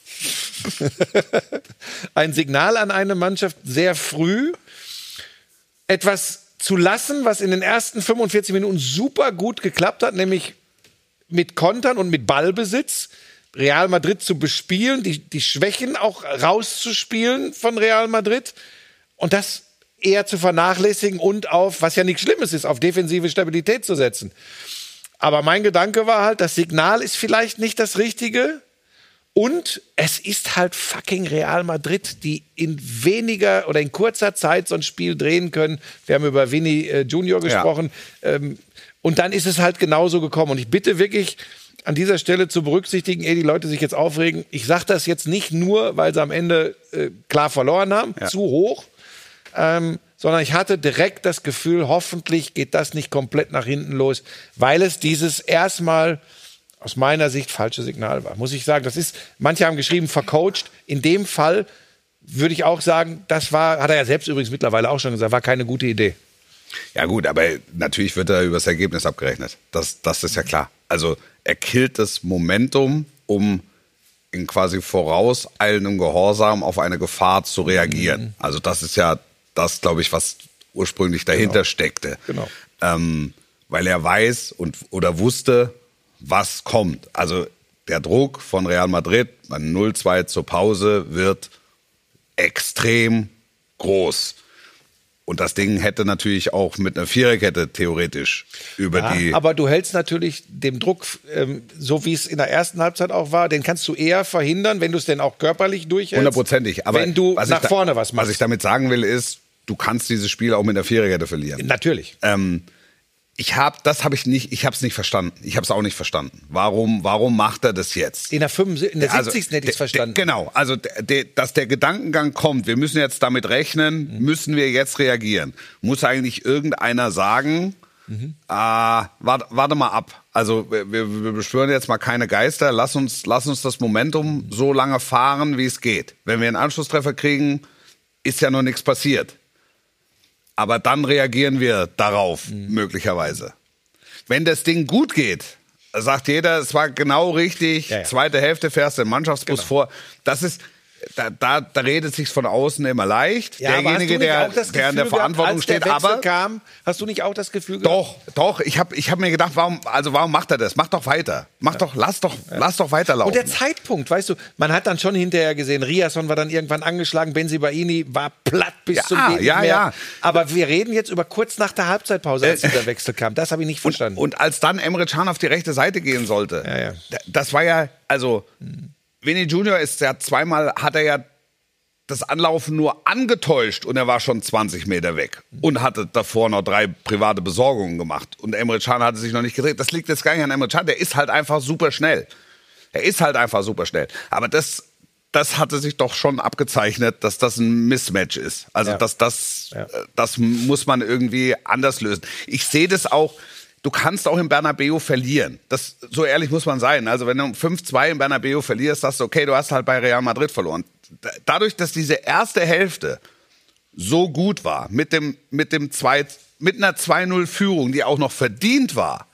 S2: ein Signal an eine Mannschaft sehr früh, etwas zu lassen, was in den ersten fünfundvierzig Minuten super gut geklappt hat, nämlich mit Kontern und mit Ballbesitz Real Madrid zu bespielen, die, die Schwächen auch rauszuspielen von Real Madrid und das eher zu vernachlässigen und auf, was ja nichts Schlimmes ist, auf defensive Stabilität zu setzen. Aber mein Gedanke war halt, das Signal ist vielleicht nicht das Richtige und es ist halt fucking Real Madrid, die in weniger oder in kurzer Zeit so ein Spiel drehen können. Wir haben über Vini äh, Junior gesprochen. Ähm, und dann ist es halt genauso gekommen. Und ich bitte wirklich an dieser Stelle zu berücksichtigen, ehe die Leute sich jetzt aufregen, ich sage das jetzt nicht nur, weil sie am Ende äh, klar verloren haben,
S4: Ja.
S2: zu hoch, ähm, sondern ich hatte direkt das Gefühl, hoffentlich geht das nicht komplett nach hinten los, weil es dieses erstmal aus meiner Sicht falsche Signal war. Muss ich sagen, das ist, manche haben geschrieben, vercoacht. In dem Fall würde ich auch sagen, das war, hat er ja selbst übrigens mittlerweile auch schon gesagt, war keine gute Idee.
S4: Ja gut, aber natürlich wird er über das Ergebnis abgerechnet. Das, das ist ja klar. Also er killt das Momentum, um in quasi vorauseilendem Gehorsam auf eine Gefahr zu reagieren.
S2: Mhm.
S4: Also das ist ja das, glaube ich, was ursprünglich dahinter
S2: Genau.
S4: steckte.
S2: Genau.
S4: Ähm, weil er weiß und oder wusste, was kommt. Also der Druck von Real Madrid beim null zwei zur Pause wird extrem groß. Und das Ding hätte natürlich auch mit einer Viererkette theoretisch über
S2: Ja,
S4: die...
S2: aber du hältst natürlich dem Druck, ähm, so wie es in der ersten Halbzeit auch war, den kannst du eher verhindern, wenn du es denn auch körperlich durchhältst.
S4: Hundertprozentig. Aber
S2: wenn du
S4: was ich
S2: nach
S4: da-
S2: vorne was machst.
S4: Was ich damit sagen will, ist, du kannst dieses Spiel auch mit einer Viererkette verlieren.
S2: Natürlich.
S4: Ähm, ich habe, das habe ich nicht, ich habe es nicht verstanden. Ich habe es auch nicht verstanden. Warum, warum macht er das jetzt?
S2: In der, fünfundsiebzigsten, in der
S4: Also,
S2: siebzigsten hätte ich es
S4: der-
S2: verstanden.
S4: Der, genau, also der, der, dass der Gedankengang kommt, wir müssen jetzt damit rechnen,
S2: Mhm.
S4: müssen wir jetzt reagieren. Muss eigentlich irgendeiner sagen, Mhm. Äh, warte, warte mal ab. Also wir, wir beschwören jetzt mal keine Geister. Lass uns, lass uns das Momentum so lange fahren, wie es geht. Wenn wir einen Anschlusstreffer kriegen, ist ja noch nichts passiert. Aber dann reagieren wir darauf, mhm. möglicherweise. Wenn das Ding gut geht, sagt jeder, es war genau richtig, ja, ja. zweite Hälfte fährst du im Mannschaftsbus genau. vor. Das ist... Da, da, da redet sich's von außen immer leicht.
S2: Ja,
S4: derjenige, der, der in der Verantwortung
S2: gehabt,
S4: steht,
S2: der
S4: aber
S2: kam, hast du nicht auch das Gefühl gehabt?
S4: Doch, doch. Ich habe, ich habe mir gedacht, warum, also warum macht er das? Mach doch weiter. Mach ja. doch, lass doch, ja. lass doch weiterlaufen.
S2: Und der Zeitpunkt, weißt du, man hat dann schon hinterher gesehen, Riasson war dann irgendwann angeschlagen, Benzibaini war platt bis
S4: ja,
S2: zum
S4: ah,
S2: Geht nicht
S4: ja,
S2: mehr.
S4: Ja.
S2: Aber wir reden jetzt über kurz nach der Halbzeitpause, als äh, dieser Wechsel kam. Das habe ich nicht verstanden.
S4: Und, und als dann Emre Can auf die rechte Seite gehen sollte,
S2: ja, ja.
S4: das war ja, also hm. Vinny Junior ist ja zweimal, hat er ja das Anlaufen nur angetäuscht und er war schon zwanzig Meter weg und hatte davor noch drei private Besorgungen gemacht. Und Emre Can hatte sich noch nicht gedreht. Das liegt jetzt gar nicht an Emre Can, der ist halt einfach super schnell. Er ist halt einfach super schnell. Aber das, das hatte sich doch schon abgezeichnet, dass das ein Mismatch ist. Also
S2: ja.
S4: dass das,
S2: ja.
S4: das muss man irgendwie anders lösen. Ich sehe das auch. Du kannst auch im Bernabeu verlieren. Das, so ehrlich muss man sein. Also wenn du fünf zwei im Bernabeu verlierst, sagst du, okay, du hast halt bei Real Madrid verloren. Dadurch, dass diese erste Hälfte so gut war, mit dem, mit dem zwei, mit einer zwei null Führung, die auch noch verdient war,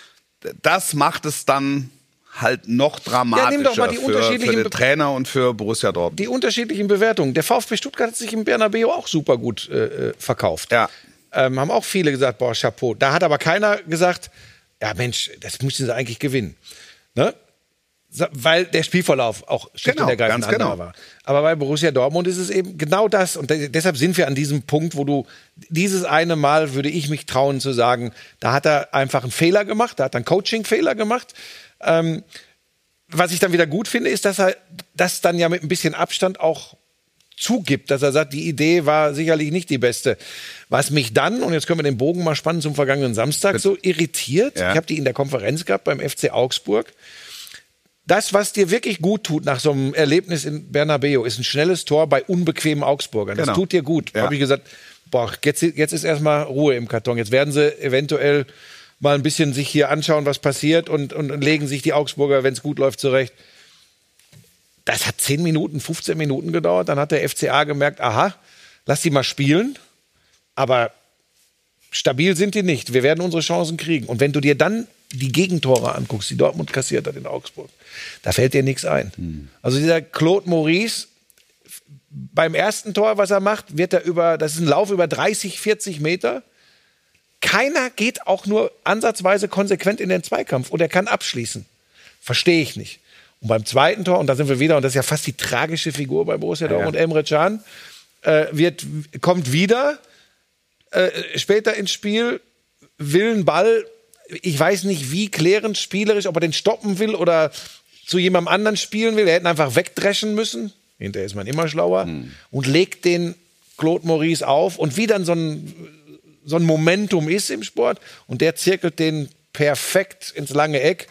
S4: das macht es dann halt noch dramatischer ja, nimm doch mal die für, für den Trainer und für Borussia Dortmund.
S2: Die unterschiedlichen Bewertungen. Der VfB Stuttgart hat sich im Bernabeu auch super gut äh, verkauft.
S4: Ja.
S2: Ähm, haben auch viele gesagt, boah, Chapeau. Da hat aber keiner gesagt, ja Mensch, das müssen sie eigentlich gewinnen. Ne? Weil der Spielverlauf auch schlicht und ergreifend
S4: ganz genau.
S2: war. Aber bei Borussia Dortmund ist es eben genau das. Und deshalb sind wir an diesem Punkt, wo du dieses eine Mal, würde ich mich trauen zu sagen, da hat er einfach einen Fehler gemacht, da hat er einen Coaching-Fehler gemacht. Ähm, was ich dann wieder gut finde, ist, dass er das dann ja mit ein bisschen Abstand auch zugibt, dass er sagt, die Idee war sicherlich nicht die beste. Was mich dann, und jetzt können wir den Bogen mal spannen zum vergangenen Samstag, so irritiert,
S4: ja.
S2: ich habe die in der Konferenz gehabt beim F C Augsburg, das, was dir wirklich gut tut nach so einem Erlebnis in Bernabeu, ist ein schnelles Tor bei unbequemen Augsburgern. Das
S4: genau.
S2: tut dir gut.
S4: Ja.
S2: Habe ich gesagt, boah, jetzt, jetzt ist erstmal Ruhe im Karton. Jetzt werden sie eventuell mal ein bisschen sich hier anschauen, was passiert und, und, und legen sich die Augsburger, wenn es gut läuft, zurecht. Das hat zehn Minuten, fünfzehn Minuten gedauert. Dann hat der F C A gemerkt, aha, lass die mal spielen. Aber stabil sind die nicht. Wir werden unsere Chancen kriegen. Und wenn du dir dann die Gegentore anguckst, die Dortmund kassiert hat in Augsburg, da fällt dir nichts ein. Hm. Also dieser Claude Maurice, beim ersten Tor, was er macht, wird er über, das ist ein Lauf über dreißig, vierzig Meter. Keiner geht auch nur ansatzweise konsequent in den Zweikampf und er kann abschließen. Verstehe ich nicht. Und beim zweiten Tor, und da sind wir wieder, und das ist ja fast die tragische Figur bei Borussia Dortmund, ja, ja. Emre Can, äh, wird, kommt wieder äh, später ins Spiel, will einen Ball, ich weiß nicht wie klärend, spielerisch, ob er den stoppen will oder zu jemandem anderen spielen will. Er hätte ihn einfach wegdreschen müssen. Hinterher ist man immer schlauer. Hm. Und legt den Claude Maurice auf. Und wie dann so ein, so ein Momentum ist im Sport. Und der zirkelt den perfekt ins lange Eck.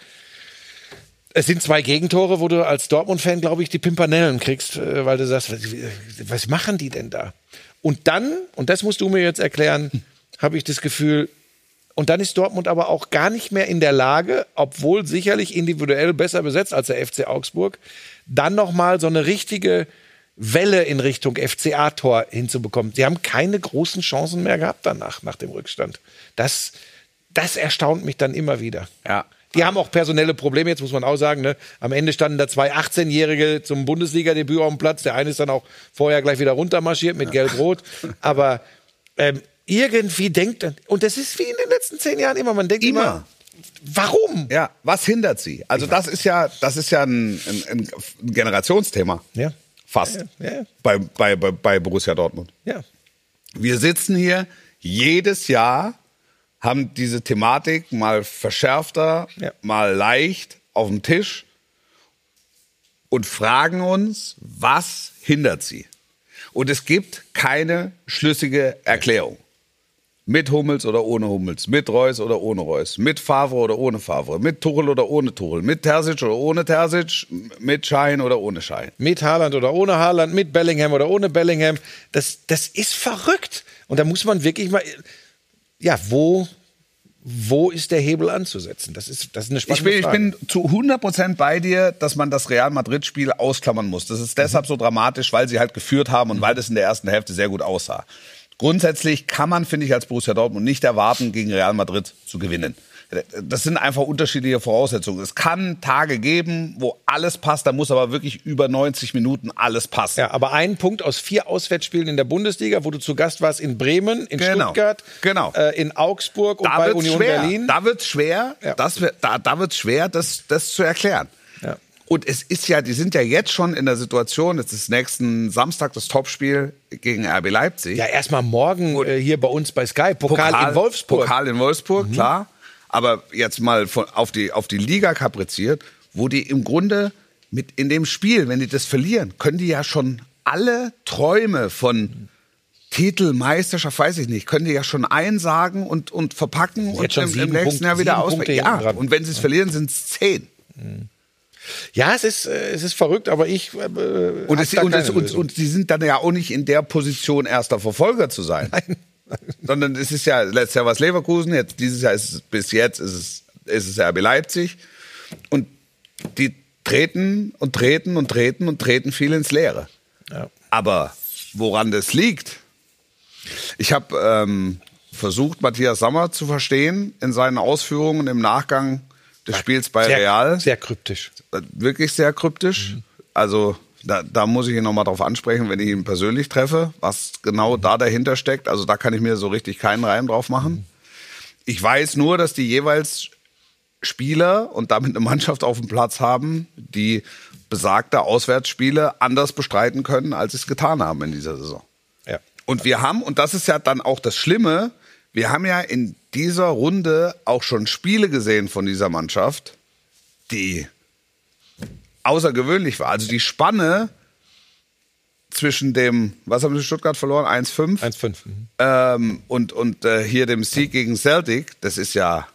S2: Es sind zwei Gegentore, wo du als Dortmund-Fan, glaube ich, die Pimpanellen kriegst, weil du sagst, was, was machen die denn da? Und dann, und das musst du mir jetzt erklären, hm. habe ich das Gefühl, und dann ist Dortmund aber auch gar nicht mehr in der Lage, obwohl sicherlich individuell besser besetzt als der F C Augsburg, dann nochmal so eine richtige Welle in Richtung F C A-Tor hinzubekommen. Sie haben keine großen Chancen mehr gehabt danach, nach dem Rückstand. Das, das erstaunt mich dann immer wieder.
S4: Ja.
S2: Die haben auch personelle Probleme, jetzt muss man auch sagen. Ne? Am Ende standen da zwei achtzehnjährige zum Bundesliga-Debüt auf dem Platz. Der eine ist dann auch vorher gleich wieder runtermarschiert mit ja. Gelb-Rot. Aber ähm, irgendwie denkt, und das ist wie in den letzten zehn Jahren immer, man denkt immer, immer warum?
S4: Ja, was hindert sie? Also das ist ja, das ist ja ein, ein, ein Generationsthema.
S2: Ja.
S4: Fast.
S2: Ja, ja.
S4: Bei, bei, bei, bei Borussia Dortmund.
S2: Ja.
S4: Wir sitzen hier jedes Jahr, haben diese Thematik mal verschärfter, ja. mal leicht auf dem Tisch und fragen uns, was hindert sie? Und es gibt keine schlüssige Erklärung. Mit Hummels oder ohne Hummels, mit Reus oder ohne Reus, mit Favre oder ohne Favre, mit Tuchel oder ohne Tuchel, mit Terzic oder ohne Terzic, mit Schein oder ohne Schein.
S2: Mit Haaland oder ohne Haaland, mit Bellingham oder ohne Bellingham. Das, das ist verrückt. Und da muss man wirklich mal, ja, wo, wo ist der Hebel anzusetzen? Das ist, das ist eine
S4: Ich
S2: spannende
S4: bin, ich
S2: Frage.
S4: bin zu hundert Prozent bei dir, dass man das Real Madrid-Spiel ausklammern muss. Das ist deshalb so dramatisch, weil sie halt geführt haben und weil das in der ersten Hälfte sehr gut aussah. Grundsätzlich kann man, finde ich, als Borussia Dortmund nicht erwarten, gegen Real Madrid zu gewinnen. Das sind einfach unterschiedliche Voraussetzungen. Es kann Tage geben, wo alles passt, da muss aber wirklich über neunzig Minuten alles passen.
S2: Ja, aber ein Punkt aus vier Auswärtsspielen in der Bundesliga, wo du zu Gast warst in Bremen, in
S4: Genau.
S2: Stuttgart,
S4: Genau.
S2: Äh, in Augsburg und
S4: Da
S2: bei
S4: wird's
S2: Union
S4: schwer.
S2: Berlin.
S4: Da wird's schwer.
S2: Ja.
S4: Das wird, da, da wird's schwer, das, das zu erklären.
S2: Ja.
S4: Und es ist ja, die sind ja jetzt schon in der Situation, es ist nächsten Samstag das Topspiel gegen R B Leipzig.
S2: Ja, erstmal morgen äh, hier bei uns bei Sky, Pokal, in Wolfsburg.
S4: Pokal in Wolfsburg, mhm. klar. Aber jetzt mal von, auf, die, auf die Liga kapriziert, wo die im Grunde mit in dem Spiel, wenn die das verlieren, können die ja schon alle Träume von Titel, Meisterschaft, weiß ich nicht, können die ja schon einsagen und, und verpacken
S2: Jetzt
S4: und
S2: schon
S4: im, im
S2: sieben
S4: nächsten
S2: Punkte-
S4: Jahr wieder
S2: sieben
S4: auswählen.
S2: Punkte
S4: Ja,
S2: hinten dran.
S4: und wenn sie es verlieren, sind es zehn.
S2: Ja, es ist, äh, es ist verrückt, aber ich. Äh,
S4: Und,
S2: hab
S4: es,
S2: da
S4: und,
S2: keine
S4: es, und,
S2: Lösung.
S4: und sie sind dann ja auch nicht in der Position, erster Verfolger zu sein.
S2: Nein.
S4: Sondern es ist ja, letztes Jahr war es Leverkusen, jetzt, dieses Jahr ist es, bis jetzt ist es, ist es R B Leipzig. Und die treten und treten und treten und treten viel ins Leere.
S2: Ja.
S4: Aber woran das liegt, ich habe ähm, versucht, Matthias Sammer zu verstehen in seinen Ausführungen im Nachgang des Spiels bei
S2: sehr,
S4: Real.
S2: Sehr kryptisch.
S4: Wirklich sehr kryptisch. Mhm. Also da, da muss ich ihn nochmal drauf ansprechen, wenn ich ihn persönlich treffe, was genau da dahinter steckt. Also da kann ich mir so richtig keinen Reim drauf machen. Ich weiß nur, dass die jeweils Spieler und damit eine Mannschaft auf dem Platz haben, die besagte Auswärtsspiele anders bestreiten können, als sie es getan haben in dieser Saison.
S2: Ja.
S4: Und wir haben, und das ist ja dann auch das Schlimme, wir haben ja in dieser Runde auch schon Spiele gesehen von dieser Mannschaft, die außergewöhnlich war. Also die Spanne zwischen dem, was haben sie in Stuttgart verloren? eins fünf?
S2: eins fünf. Mhm.
S4: Ähm, und und äh, hier dem Sieg gegen Celtic, das ist ja,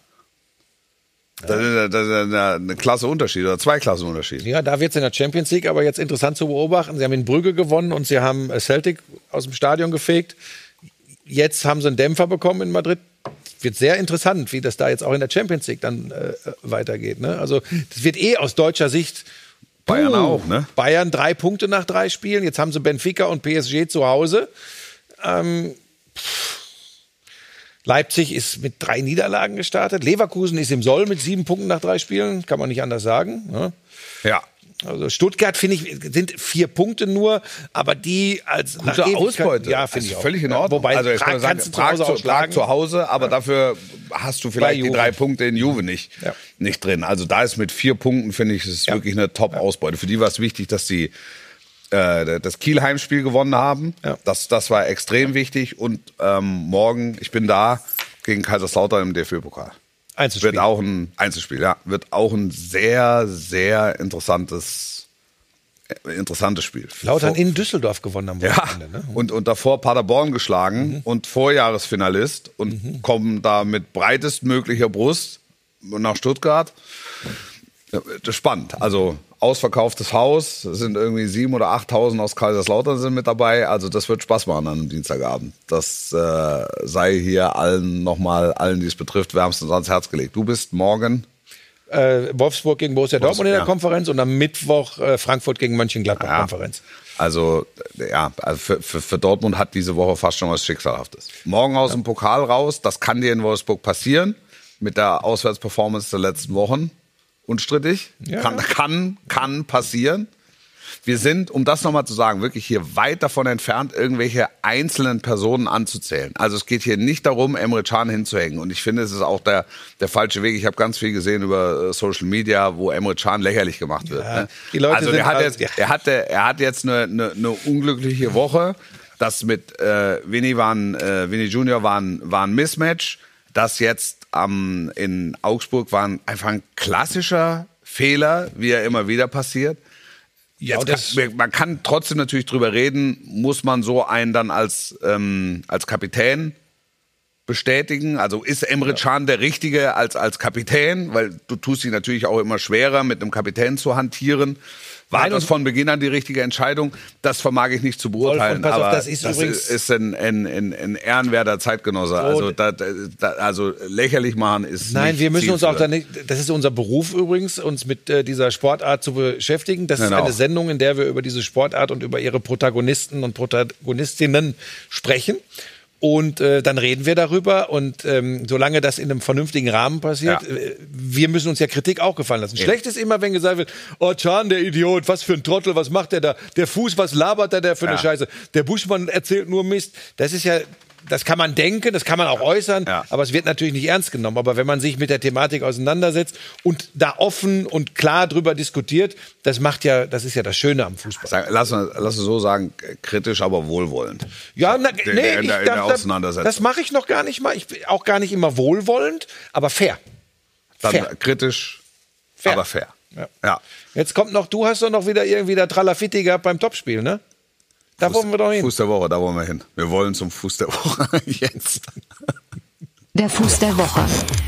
S4: das ist, das ist eine, eine Klasse Unterschied oder zwei Klassen Unterschied.
S2: Ja, da wird es in der Champions League aber jetzt interessant zu beobachten. Sie haben in Brügge gewonnen und sie haben Celtic aus dem Stadion gefegt. Jetzt haben sie einen Dämpfer bekommen in Madrid. Wird sehr interessant, wie das da jetzt auch in der Champions League dann äh, weitergeht. Ne? Also das wird eh aus deutscher Sicht
S4: Bayern
S2: puh,
S4: auch, ne?
S2: Bayern drei Punkte nach drei Spielen. Jetzt haben sie Benfica und P S G zu Hause. Ähm, Leipzig ist mit drei Niederlagen gestartet. Leverkusen ist im Soll mit sieben Punkten nach drei Spielen. Kann man nicht anders sagen. Ne?
S4: Ja.
S2: Also Stuttgart, finde ich, sind vier Punkte nur, aber die als nach
S4: Gute
S2: Ewigkeit-
S4: Ausbeute.
S2: Ja, finde ich
S4: Also
S2: auch.
S4: völlig in Ordnung.
S2: Wobei,
S4: also ich
S2: Prag
S4: würde sagen,
S2: kannst du zu
S4: Prag,
S2: Hause
S4: zu,
S2: auch
S4: Prag
S2: schlagen.
S4: zu Hause, aber dafür hast du vielleicht
S2: Bei
S4: die
S2: Juve.
S4: drei Punkte in Juve nicht,
S2: Ja.
S4: nicht drin. Also da ist mit vier Punkten, finde ich, ist
S2: Ja.
S4: wirklich eine Top-Ausbeute. Für die war es wichtig, dass sie äh, das Kiel-Heimspiel gewonnen haben.
S2: Ja.
S4: Das, das war extrem wichtig. Und ähm, morgen, ich bin da, gegen Kaiserslautern im D F B-Pokal.
S2: Einzelspiel.
S4: Wird auch ein Einzelspiel, ja. Wird auch ein sehr, sehr interessantes, äh, interessantes Spiel.
S2: Lautern
S4: Vor-
S2: in Düsseldorf gewonnen am
S4: ja,
S2: Wochenende. Ne?
S4: und, und davor Paderborn geschlagen
S2: Mhm.
S4: und Vorjahresfinalist und
S2: Mhm.
S4: kommen da mit breitestmöglicher Brust nach Stuttgart. Ja, das ist spannend. Also ausverkauftes Haus, es sind irgendwie sieben oder achttausend aus Kaiserslautern sind mit dabei. Also das wird Spaß machen an einem Dienstagabend. Das äh, sei hier allen nochmal, allen, die es betrifft, wärmstens ans Herz gelegt. Du bist morgen
S2: Äh, Wolfsburg gegen Borussia Dortmund in der
S4: ja.
S2: Konferenz und am Mittwoch äh, Frankfurt gegen Mönchengladbach
S4: Ja.
S2: Konferenz.
S4: Also, ja, also für, für, für Dortmund hat diese Woche fast schon was Schicksalhaftes. Morgen aus dem Pokal raus, das kann dir in Wolfsburg passieren, mit der Auswärtsperformance der letzten Wochen. Unstrittig.
S2: Ja.
S4: Kann, kann, kann passieren. Wir sind, um das nochmal zu sagen, wirklich hier weit davon entfernt, irgendwelche einzelnen Personen anzuzählen. Also es geht hier nicht darum, Emre Can hinzuhängen. Und ich finde, es ist auch der, der falsche Weg. Ich habe ganz viel gesehen über äh, Social Media, wo Emre Can lächerlich gemacht wird.
S2: Ja,
S4: ne?
S2: die Leute
S4: also
S2: sind
S4: der hat,
S2: halt-
S4: jetzt,
S2: ja.
S4: er, hatte, er hat jetzt eine, eine, eine unglückliche Woche. Das mit äh, Vinny, war ein, äh, Vinny Junior war ein, war ein Mismatch. Das jetzt ähm, in Augsburg war ein, einfach ein klassischer Fehler, wie er immer wieder passiert.
S2: Ja,
S4: Jetzt
S2: und das-
S4: kann, man kann trotzdem natürlich drüber reden, muss man so einen dann als, ähm, als Kapitän bestätigen. Also ist Emre Can der Richtige als, als Kapitän? Weil du tust dich natürlich auch immer schwerer, mit einem Kapitän zu hantieren. War
S2: Nein,
S4: das von Beginn an die richtige Entscheidung? Das vermag ich nicht zu beurteilen.
S2: Wolf, und pass auf,
S4: aber
S2: das ist übrigens-
S4: ist ein, ein, ein, ein ehrenwerter Zeitgenosse. Also, da, da, also lächerlich machen ist
S2: Nein,
S4: nicht
S2: wir müssen uns auch da
S4: zielführend.
S2: nicht, das ist unser Beruf übrigens, uns mit äh, dieser Sportart zu beschäftigen. Das
S4: Genau.
S2: ist eine Sendung, in der wir über diese Sportart und über ihre Protagonisten und Protagonistinnen sprechen. Und äh, dann reden wir darüber und ähm, solange das in einem vernünftigen Rahmen passiert,
S4: Ja.
S2: äh, wir müssen uns ja Kritik auch gefallen lassen. Schlecht ist immer, wenn gesagt wird, oh Can, der Idiot, was für ein Trottel, was macht der da? Der Fuß, was labert der da für eine
S4: Ja.
S2: Scheiße? Der Buschmann erzählt nur Mist. Das ist ja, das kann man denken, das kann man auch äußern,
S4: Ja.
S2: aber es wird natürlich nicht ernst genommen. Aber wenn man sich mit der Thematik auseinandersetzt und da offen und klar drüber diskutiert, das macht ja, das ist ja das Schöne am Fußball.
S4: Sag, lass, uns- lass uns so sagen, kritisch, aber wohlwollend.
S2: Ja, na,
S4: In-
S2: nee,
S4: in
S2: ich,
S4: der- in
S2: da-
S4: der
S2: da-
S4: Auseinandersetzung.
S2: das mache ich noch gar nicht mal. Ich bin auch gar nicht immer wohlwollend, aber fair.
S4: Dann
S2: Fair.
S4: kritisch,
S2: Fair.
S4: aber fair.
S2: Ja.
S4: Ja.
S2: Jetzt kommt noch, du hast doch noch wieder irgendwie da Tralafitti gehabt beim Topspiel, ne? Da wollen wir doch hin.
S4: Fuß der Woche, da wollen wir hin. Wir wollen zum Fuß der Woche jetzt.
S6: Der Fuß der Woche.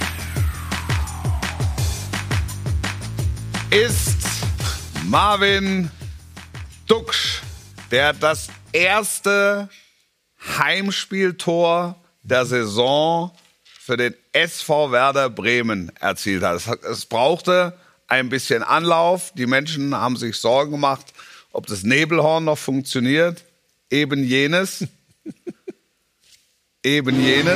S4: Ist Marvin Duksch, der das erste Heimspieltor der Saison für den S V Werder Bremen erzielt hat. Es, hat, es brauchte ein bisschen Anlauf. Die Menschen haben sich Sorgen gemacht, ob das Nebelhorn noch funktioniert. Eben jenes. Eben jenes.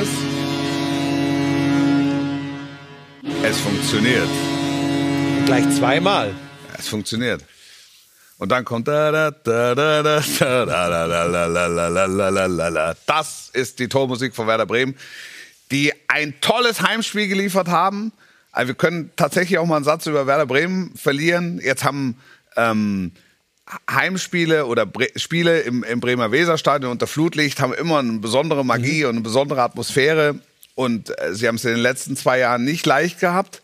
S4: Es funktioniert.
S2: Gleich zweimal.
S4: Es funktioniert. Und dann kommt da, da, da, da, da, da, da, da, da, da, da, da, da, da. Das ist die Tormusik von Werder Bremen, die ein tolles Heimspiel geliefert haben. Also wir können tatsächlich auch mal einen Satz über Werder Bremen verlieren. Jetzt haben ähm, Heimspiele oder Bre- Spiele im, im Bremer Weserstadion unter Flutlicht haben immer eine besondere Magie und eine besondere Atmosphäre. Und äh, sie haben es in den letzten zwei Jahren nicht leicht gehabt.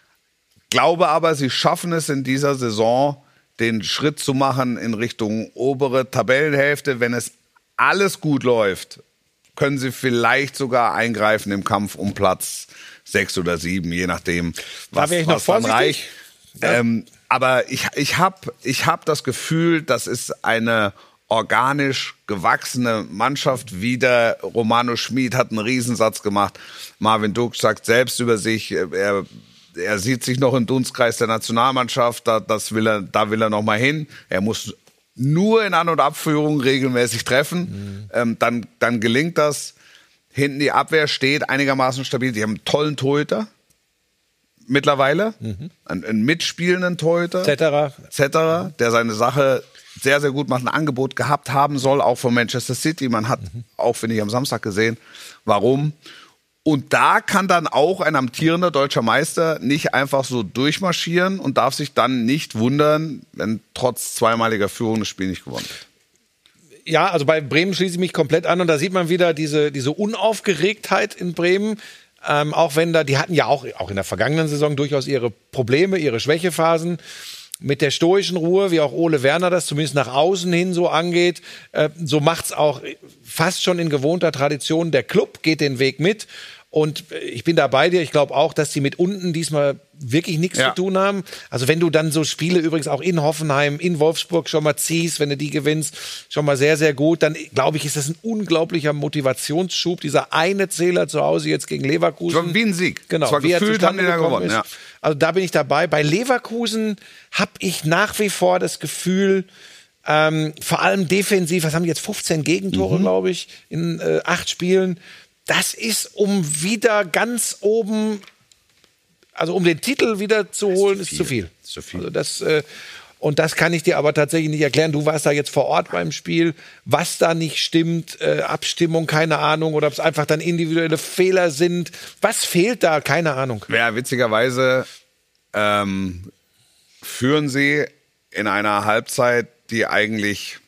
S4: Glaube aber, sie schaffen es in dieser Saison, den Schritt zu machen in Richtung obere Tabellenhälfte. Wenn es alles gut läuft, können sie vielleicht sogar eingreifen im Kampf um Platz sechs oder sieben, je nachdem, was,
S2: wäre ich noch
S4: was dann
S2: vorsichtig.
S4: reicht. Ähm, aber ich, ich habe ich hab das Gefühl, das ist eine organisch gewachsene Mannschaft. Wieder Romano Schmid hat einen Riesensatz gemacht. Marvin Duksch sagt selbst über sich, er Er sieht sich noch im Dunstkreis der Nationalmannschaft, da, das will er, da will er noch mal hin. Er muss nur in An- und Abführung regelmäßig treffen, mhm. ähm, dann, dann gelingt das. Hinten die Abwehr steht einigermaßen stabil. Die haben einen tollen Torhüter mittlerweile, mhm. einen, einen mitspielenden Torhüter,
S2: et cetera
S4: et cetera, der seine Sache sehr, sehr gut macht, ein Angebot gehabt haben soll, auch von Manchester City. Man hat mhm. auch, finde ich, am Samstag gesehen, warum. Und da kann dann auch ein amtierender deutscher Meister nicht einfach so durchmarschieren und darf sich dann nicht wundern, wenn trotz zweimaliger Führung das Spiel nicht gewonnen wird.
S2: Ja, also bei Bremen schließe ich mich komplett an und da sieht man wieder diese, diese Unaufgeregtheit in Bremen. Ähm, auch wenn da, die hatten ja auch, auch in der vergangenen Saison durchaus ihre Probleme, ihre Schwächephasen. Mit der stoischen Ruhe, wie auch Ole Werner das zumindest nach außen hin so angeht, äh, so macht's auch fast schon in gewohnter Tradition. Der Club geht den Weg mit. Und ich bin da bei dir. Ich glaube auch, dass die mit unten diesmal wirklich nichts
S4: Ja.
S2: zu tun haben. Also wenn du dann so Spiele übrigens auch in Hoffenheim, in Wolfsburg schon mal ziehst, wenn du die gewinnst, schon mal sehr, sehr gut, dann glaube ich, ist das ein unglaublicher Motivationsschub. Dieser eine Zähler zu Hause jetzt gegen Leverkusen.
S4: Es war wie ein Sieg.
S2: Genau,
S4: Es war
S2: wie er
S4: gefühlt,
S2: zustande
S4: haben die da
S2: gekommen
S4: gewonnen,
S2: ist.
S4: ja.
S2: Also da bin ich dabei. Bei Leverkusen habe ich nach wie vor das Gefühl, ähm, vor allem defensiv, was haben die jetzt, fünfzehn Gegentore,
S4: Mhm.
S2: glaube ich, in äh, acht Spielen. Das ist, um wieder ganz oben, also um den Titel wieder zu holen, ist zu viel.
S4: Ist zu viel.
S2: Also das, äh, und das kann ich dir aber tatsächlich nicht erklären. Du warst da jetzt vor Ort beim Spiel, was da nicht stimmt, äh, Abstimmung, keine Ahnung, oder ob es einfach dann individuelle Fehler sind. Was fehlt da? Keine Ahnung.
S4: Ja, witzigerweise ähm, führen sie in einer Halbzeit, die eigentlich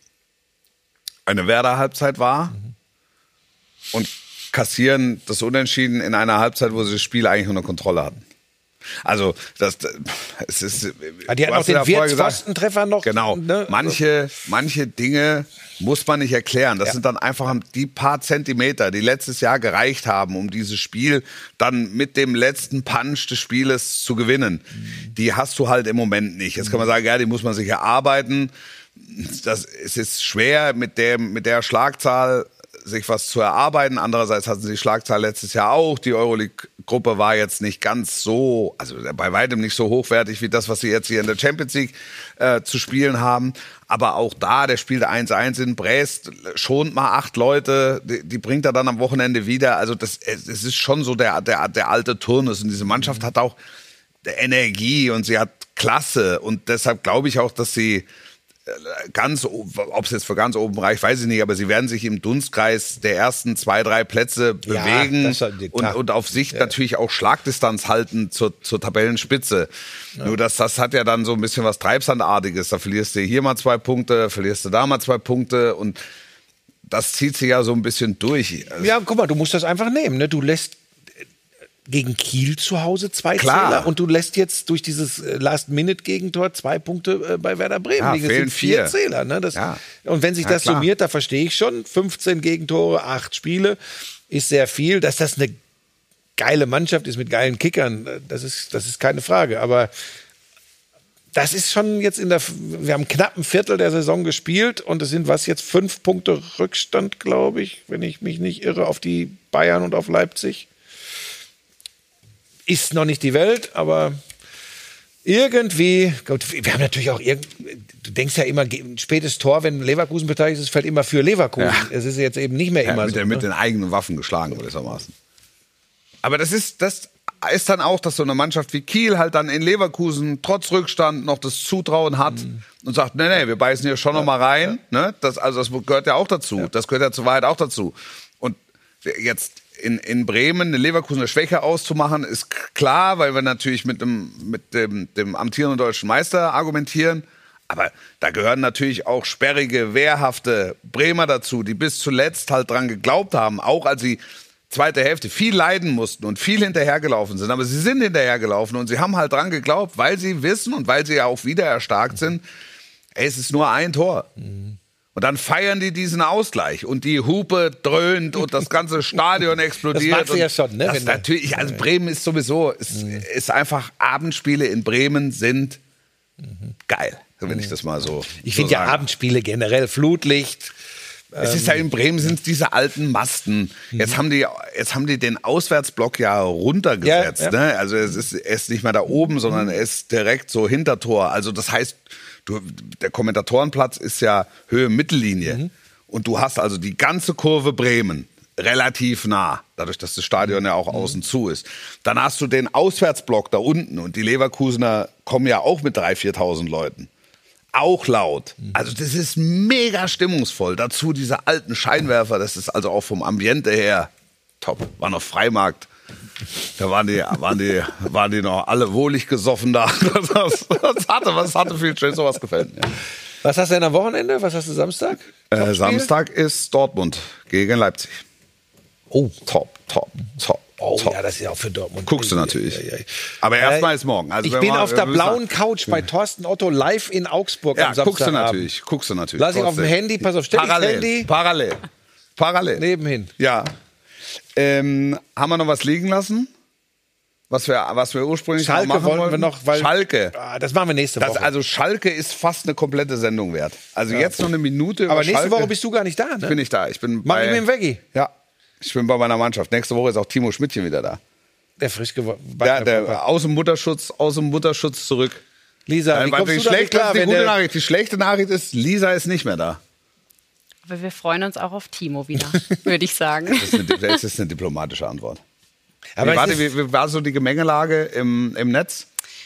S4: eine Werder-Halbzeit war, mhm. und kassieren das Unentschieden in einer Halbzeit, wo sie das Spiel eigentlich unter Kontrolle hatten. Also, das, das es ist.
S2: Ja, die hat
S4: du
S2: noch
S4: hast
S2: den
S4: ja vorher gesagt,
S2: Wirtspfostentreffer noch.
S4: Genau.
S2: Ne?
S4: Manche, manche Dinge muss man nicht erklären. Das
S2: Ja.
S4: sind dann einfach die paar Zentimeter, die letztes Jahr gereicht haben, um dieses Spiel dann mit dem letzten Punch des Spieles zu gewinnen. Die hast du halt im Moment nicht. Jetzt kann man sagen, ja, die muss man sich erarbeiten. Das, es ist schwer mit dem, mit der Schlagzahl sich was zu erarbeiten. Andererseits hatten sie die Schlagzahl letztes Jahr auch. Die Euroleague-Gruppe war jetzt nicht ganz so, also bei weitem nicht so hochwertig wie das, was sie jetzt hier in der Champions League äh, zu spielen haben. Aber auch da, der spielte eins eins in Brest, schont mal acht Leute, die, die bringt er dann am Wochenende wieder. Also das, es ist schon so der, der, der alte Turnus. Und diese Mannschaft hat auch Energie und sie hat Klasse. Und deshalb glaube ich auch, dass sie ganz, ob es jetzt für ganz oben reicht, weiß ich nicht, aber sie werden sich im Dunstkreis der ersten zwei, drei Plätze bewegen,
S2: ja, das ist
S4: und, und auf Sicht ja. natürlich auch Schlagdistanz halten zur, zur Tabellenspitze. Ja. Nur das, das hat ja dann so ein bisschen was Treibsandartiges. Da verlierst du hier mal zwei Punkte, verlierst du da mal zwei Punkte und das zieht sich ja so ein bisschen durch.
S2: Ja, guck mal, du musst das einfach nehmen. Ne? Du lässt gegen Kiel zu Hause zwei
S4: Klar.
S2: Zähler und du lässt jetzt durch dieses Last-Minute-Gegentor zwei Punkte bei Werder Bremen.
S4: Ja,
S2: das
S4: fehlen
S2: sind vier
S4: vier.
S2: Zähler. Ne? Das,
S4: ja.
S2: Und wenn sich
S4: ja,
S2: das
S4: klar.
S2: summiert, da verstehe ich schon, fünfzehn Gegentore, acht Spiele, ist sehr viel. Dass das eine geile Mannschaft ist mit geilen Kickern, das ist, das ist keine Frage. Aber das ist schon jetzt in der, wir haben knapp ein Viertel der Saison gespielt und es sind was jetzt fünf Punkte Rückstand, glaube ich, wenn ich mich nicht irre, auf die Bayern und auf Leipzig. Ist noch nicht die Welt, aber irgendwie, Gott, wir haben natürlich auch, irgend, du denkst ja immer, ein spätes Tor, wenn Leverkusen beteiligt ist, fällt immer für Leverkusen.
S4: Ja.
S2: Es ist jetzt eben nicht mehr
S4: ja,
S2: immer
S4: mit
S2: so.
S4: Der, mit
S2: ne?
S4: den eigenen Waffen geschlagen, gewissermaßen. Aber das ist, das ist dann auch, dass so eine Mannschaft wie Kiel halt dann in Leverkusen trotz Rückstand noch das Zutrauen hat mhm. und sagt, nee, nee, wir beißen hier schon ja, noch mal rein. Ja. Ne? Das, also das gehört ja auch dazu. Ja. Das gehört ja zur Wahrheit auch dazu. Und jetzt in, in Bremen eine Leverkusener Schwäche auszumachen, ist klar, weil wir natürlich mit dem, mit dem, dem amtierenden deutschen Meister argumentieren. Aber da gehören natürlich auch sperrige, wehrhafte Bremer dazu, die bis zuletzt halt dran geglaubt haben, auch als sie zweite Hälfte viel leiden mussten und viel hinterhergelaufen sind. Aber sie sind hinterhergelaufen und sie haben halt dran geglaubt, weil sie wissen und weil sie ja auch wieder erstarkt sind, ey, es ist nur ein Tor. Mhm. Und dann feiern die diesen Ausgleich und die Hupe dröhnt und das ganze Stadion explodiert.
S2: Das magst du ja schon, ne?
S4: Das natürlich, also Bremen ist sowieso, es mhm. ist einfach, Abendspiele in Bremen sind mhm. geil, wenn ich das mal so
S2: Ich
S4: so
S2: finde ja
S4: sagen.
S2: Abendspiele generell, Flutlicht.
S4: Es ist ja in Bremen sind es diese alten Masten. Jetzt haben die, jetzt haben die den Auswärtsblock ja runtergesetzt. Ja, ja. Ne? Also es ist, er ist nicht mehr da oben, sondern er ist direkt so hinter Tor. Also das heißt, du, der Kommentatorenplatz ist ja Höhe Mittellinie. Mhm. Und du hast also die ganze Kurve Bremen relativ nah, dadurch, dass das Stadion ja auch mhm. außen zu ist. Dann hast du den Auswärtsblock da unten und die Leverkusener kommen ja auch mit dreitausend, viertausend Leuten. Auch laut. Also das ist mega stimmungsvoll. Dazu diese alten Scheinwerfer, das ist also auch vom Ambiente her top. War noch Freimarkt. Da waren die, waren die, waren die noch alle wohlig gesoffen da. Das, das hatte, das hatte viel schön, sowas gefällt mir.
S2: Was hast du denn am Wochenende? Was hast du Samstag?
S4: Äh, Samstag ist Dortmund gegen Leipzig.
S2: Oh,
S4: top, top, top.
S2: Oh
S4: top.
S2: ja, das ist ja auch für Dortmund.
S4: Guckst du natürlich.
S2: Ja, ja, ja.
S4: Aber erstmal ist morgen. Also
S2: ich
S4: wenn
S2: bin
S4: wir,
S2: auf der
S4: wir
S2: blauen
S4: sagen,
S2: Couch bei Thorsten Otto live in Augsburg
S4: ja,
S2: am Samstagabend.
S4: guckst du natürlich. Guckst du natürlich.
S2: Lass ich auf dem Handy, pass auf, stell
S4: parallel,
S2: das Handy.
S4: Parallel. Parallel.
S2: Nebenhin.
S4: Ja. Ähm, haben wir noch was liegen lassen? Was wir, was wir ursprünglich
S2: Schalke
S4: noch machen
S2: wollten
S4: wollten?
S2: wir noch, weil,
S4: Schalke.
S2: Ah, das machen wir nächste Woche.
S4: Das, also Schalke ist fast eine komplette Sendung wert. Also ja. jetzt noch eine Minute über
S2: Aber nächste
S4: Schalke.
S2: Woche bist du gar nicht da, ne?
S4: Ich bin nicht da. Ich bin
S2: Mach
S4: bei,
S2: ich mit dem Veggie.
S4: Ja. Ich bin bei meiner Mannschaft. Nächste Woche ist auch Timo Schmidtchen wieder da.
S2: Der frisch geworden.
S4: Der, der aus dem Mutterschutz, aus dem Mutterschutz zurück.
S2: Lisa, wie
S4: Weil
S2: kommst
S4: die
S2: du damit
S4: schlechte,
S2: klar,
S4: die
S2: wenn
S4: gute
S2: der,
S4: Nachricht. Die schlechte Nachricht ist, Lisa ist nicht mehr da.
S5: Aber wir freuen uns auch auf Timo wieder, würde ich sagen.
S4: Das ist, eine, das ist eine diplomatische Antwort.
S2: Aber
S4: wie, war
S2: es
S4: die,
S2: ist-
S4: wie, wie war so die Gemengelage im, im Netz?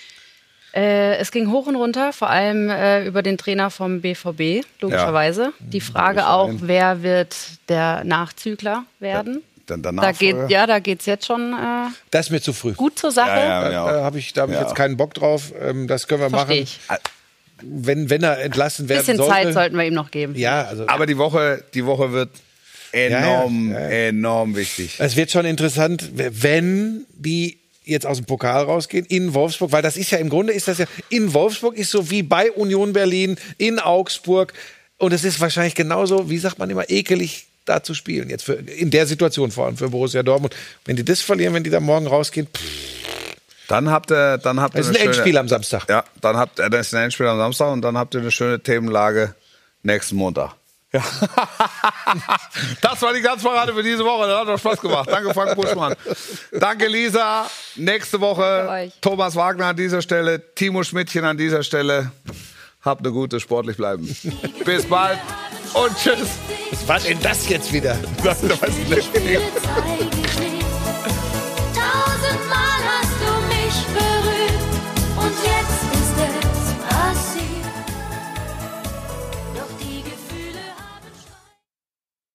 S5: Äh, es ging hoch und runter, vor allem äh, über den Trainer vom B V B, logischerweise. Die Frage auch, wer wird der Nachzügler werden?
S4: Dann der
S5: Da geht,
S4: Nachfolger?
S5: ja, da geht es jetzt schon äh,
S2: das ist mir zu früh.
S5: gut zur Sache.
S4: Ja, ja.
S2: Da, da habe ich, da hab ich
S4: Ja.
S2: jetzt keinen Bock drauf. Ähm, das können wir
S5: Verstehe
S2: machen.
S5: ich.
S2: Wenn, wenn er entlassen
S5: Ein
S2: werden
S5: bisschen
S2: sollte.
S5: Zeit sollten wir ihm noch geben.
S2: Ja, also
S4: Aber die Woche, die Woche wird enorm,
S2: Ja, ja, ja.
S4: enorm wichtig.
S2: es wird schon interessant, wenn die jetzt aus dem Pokal rausgehen, in Wolfsburg, weil das ist ja im Grunde ist das ja, in Wolfsburg ist so wie bei Union Berlin, in Augsburg und es ist wahrscheinlich genauso, wie sagt man immer, ekelig da zu spielen, jetzt für, in der Situation vor allem für Borussia Dortmund. Wenn die das verlieren, wenn die da morgen rausgehen, pff,
S4: dann habt ihr, dann habt ihr
S2: das ist ein
S4: schöne,
S2: Endspiel am Samstag.
S4: Ja, dann habt ihr, das ist ein Endspiel am Samstag und dann habt ihr eine schöne Themenlage nächsten Montag. Ja. Das war die Ganzparade für diese Woche. Das hat doch Spaß gemacht. Danke, Frank Buschmann. Danke, Lisa. Nächste Woche Thomas Wagner an dieser Stelle, Timo Schmidtchen an dieser Stelle. Habt eine gute, sportlich bleiben. Bis bald und tschüss.
S2: Was war denn das jetzt wieder?
S4: Das weiß ich nicht.
S7: Zeig ich nicht.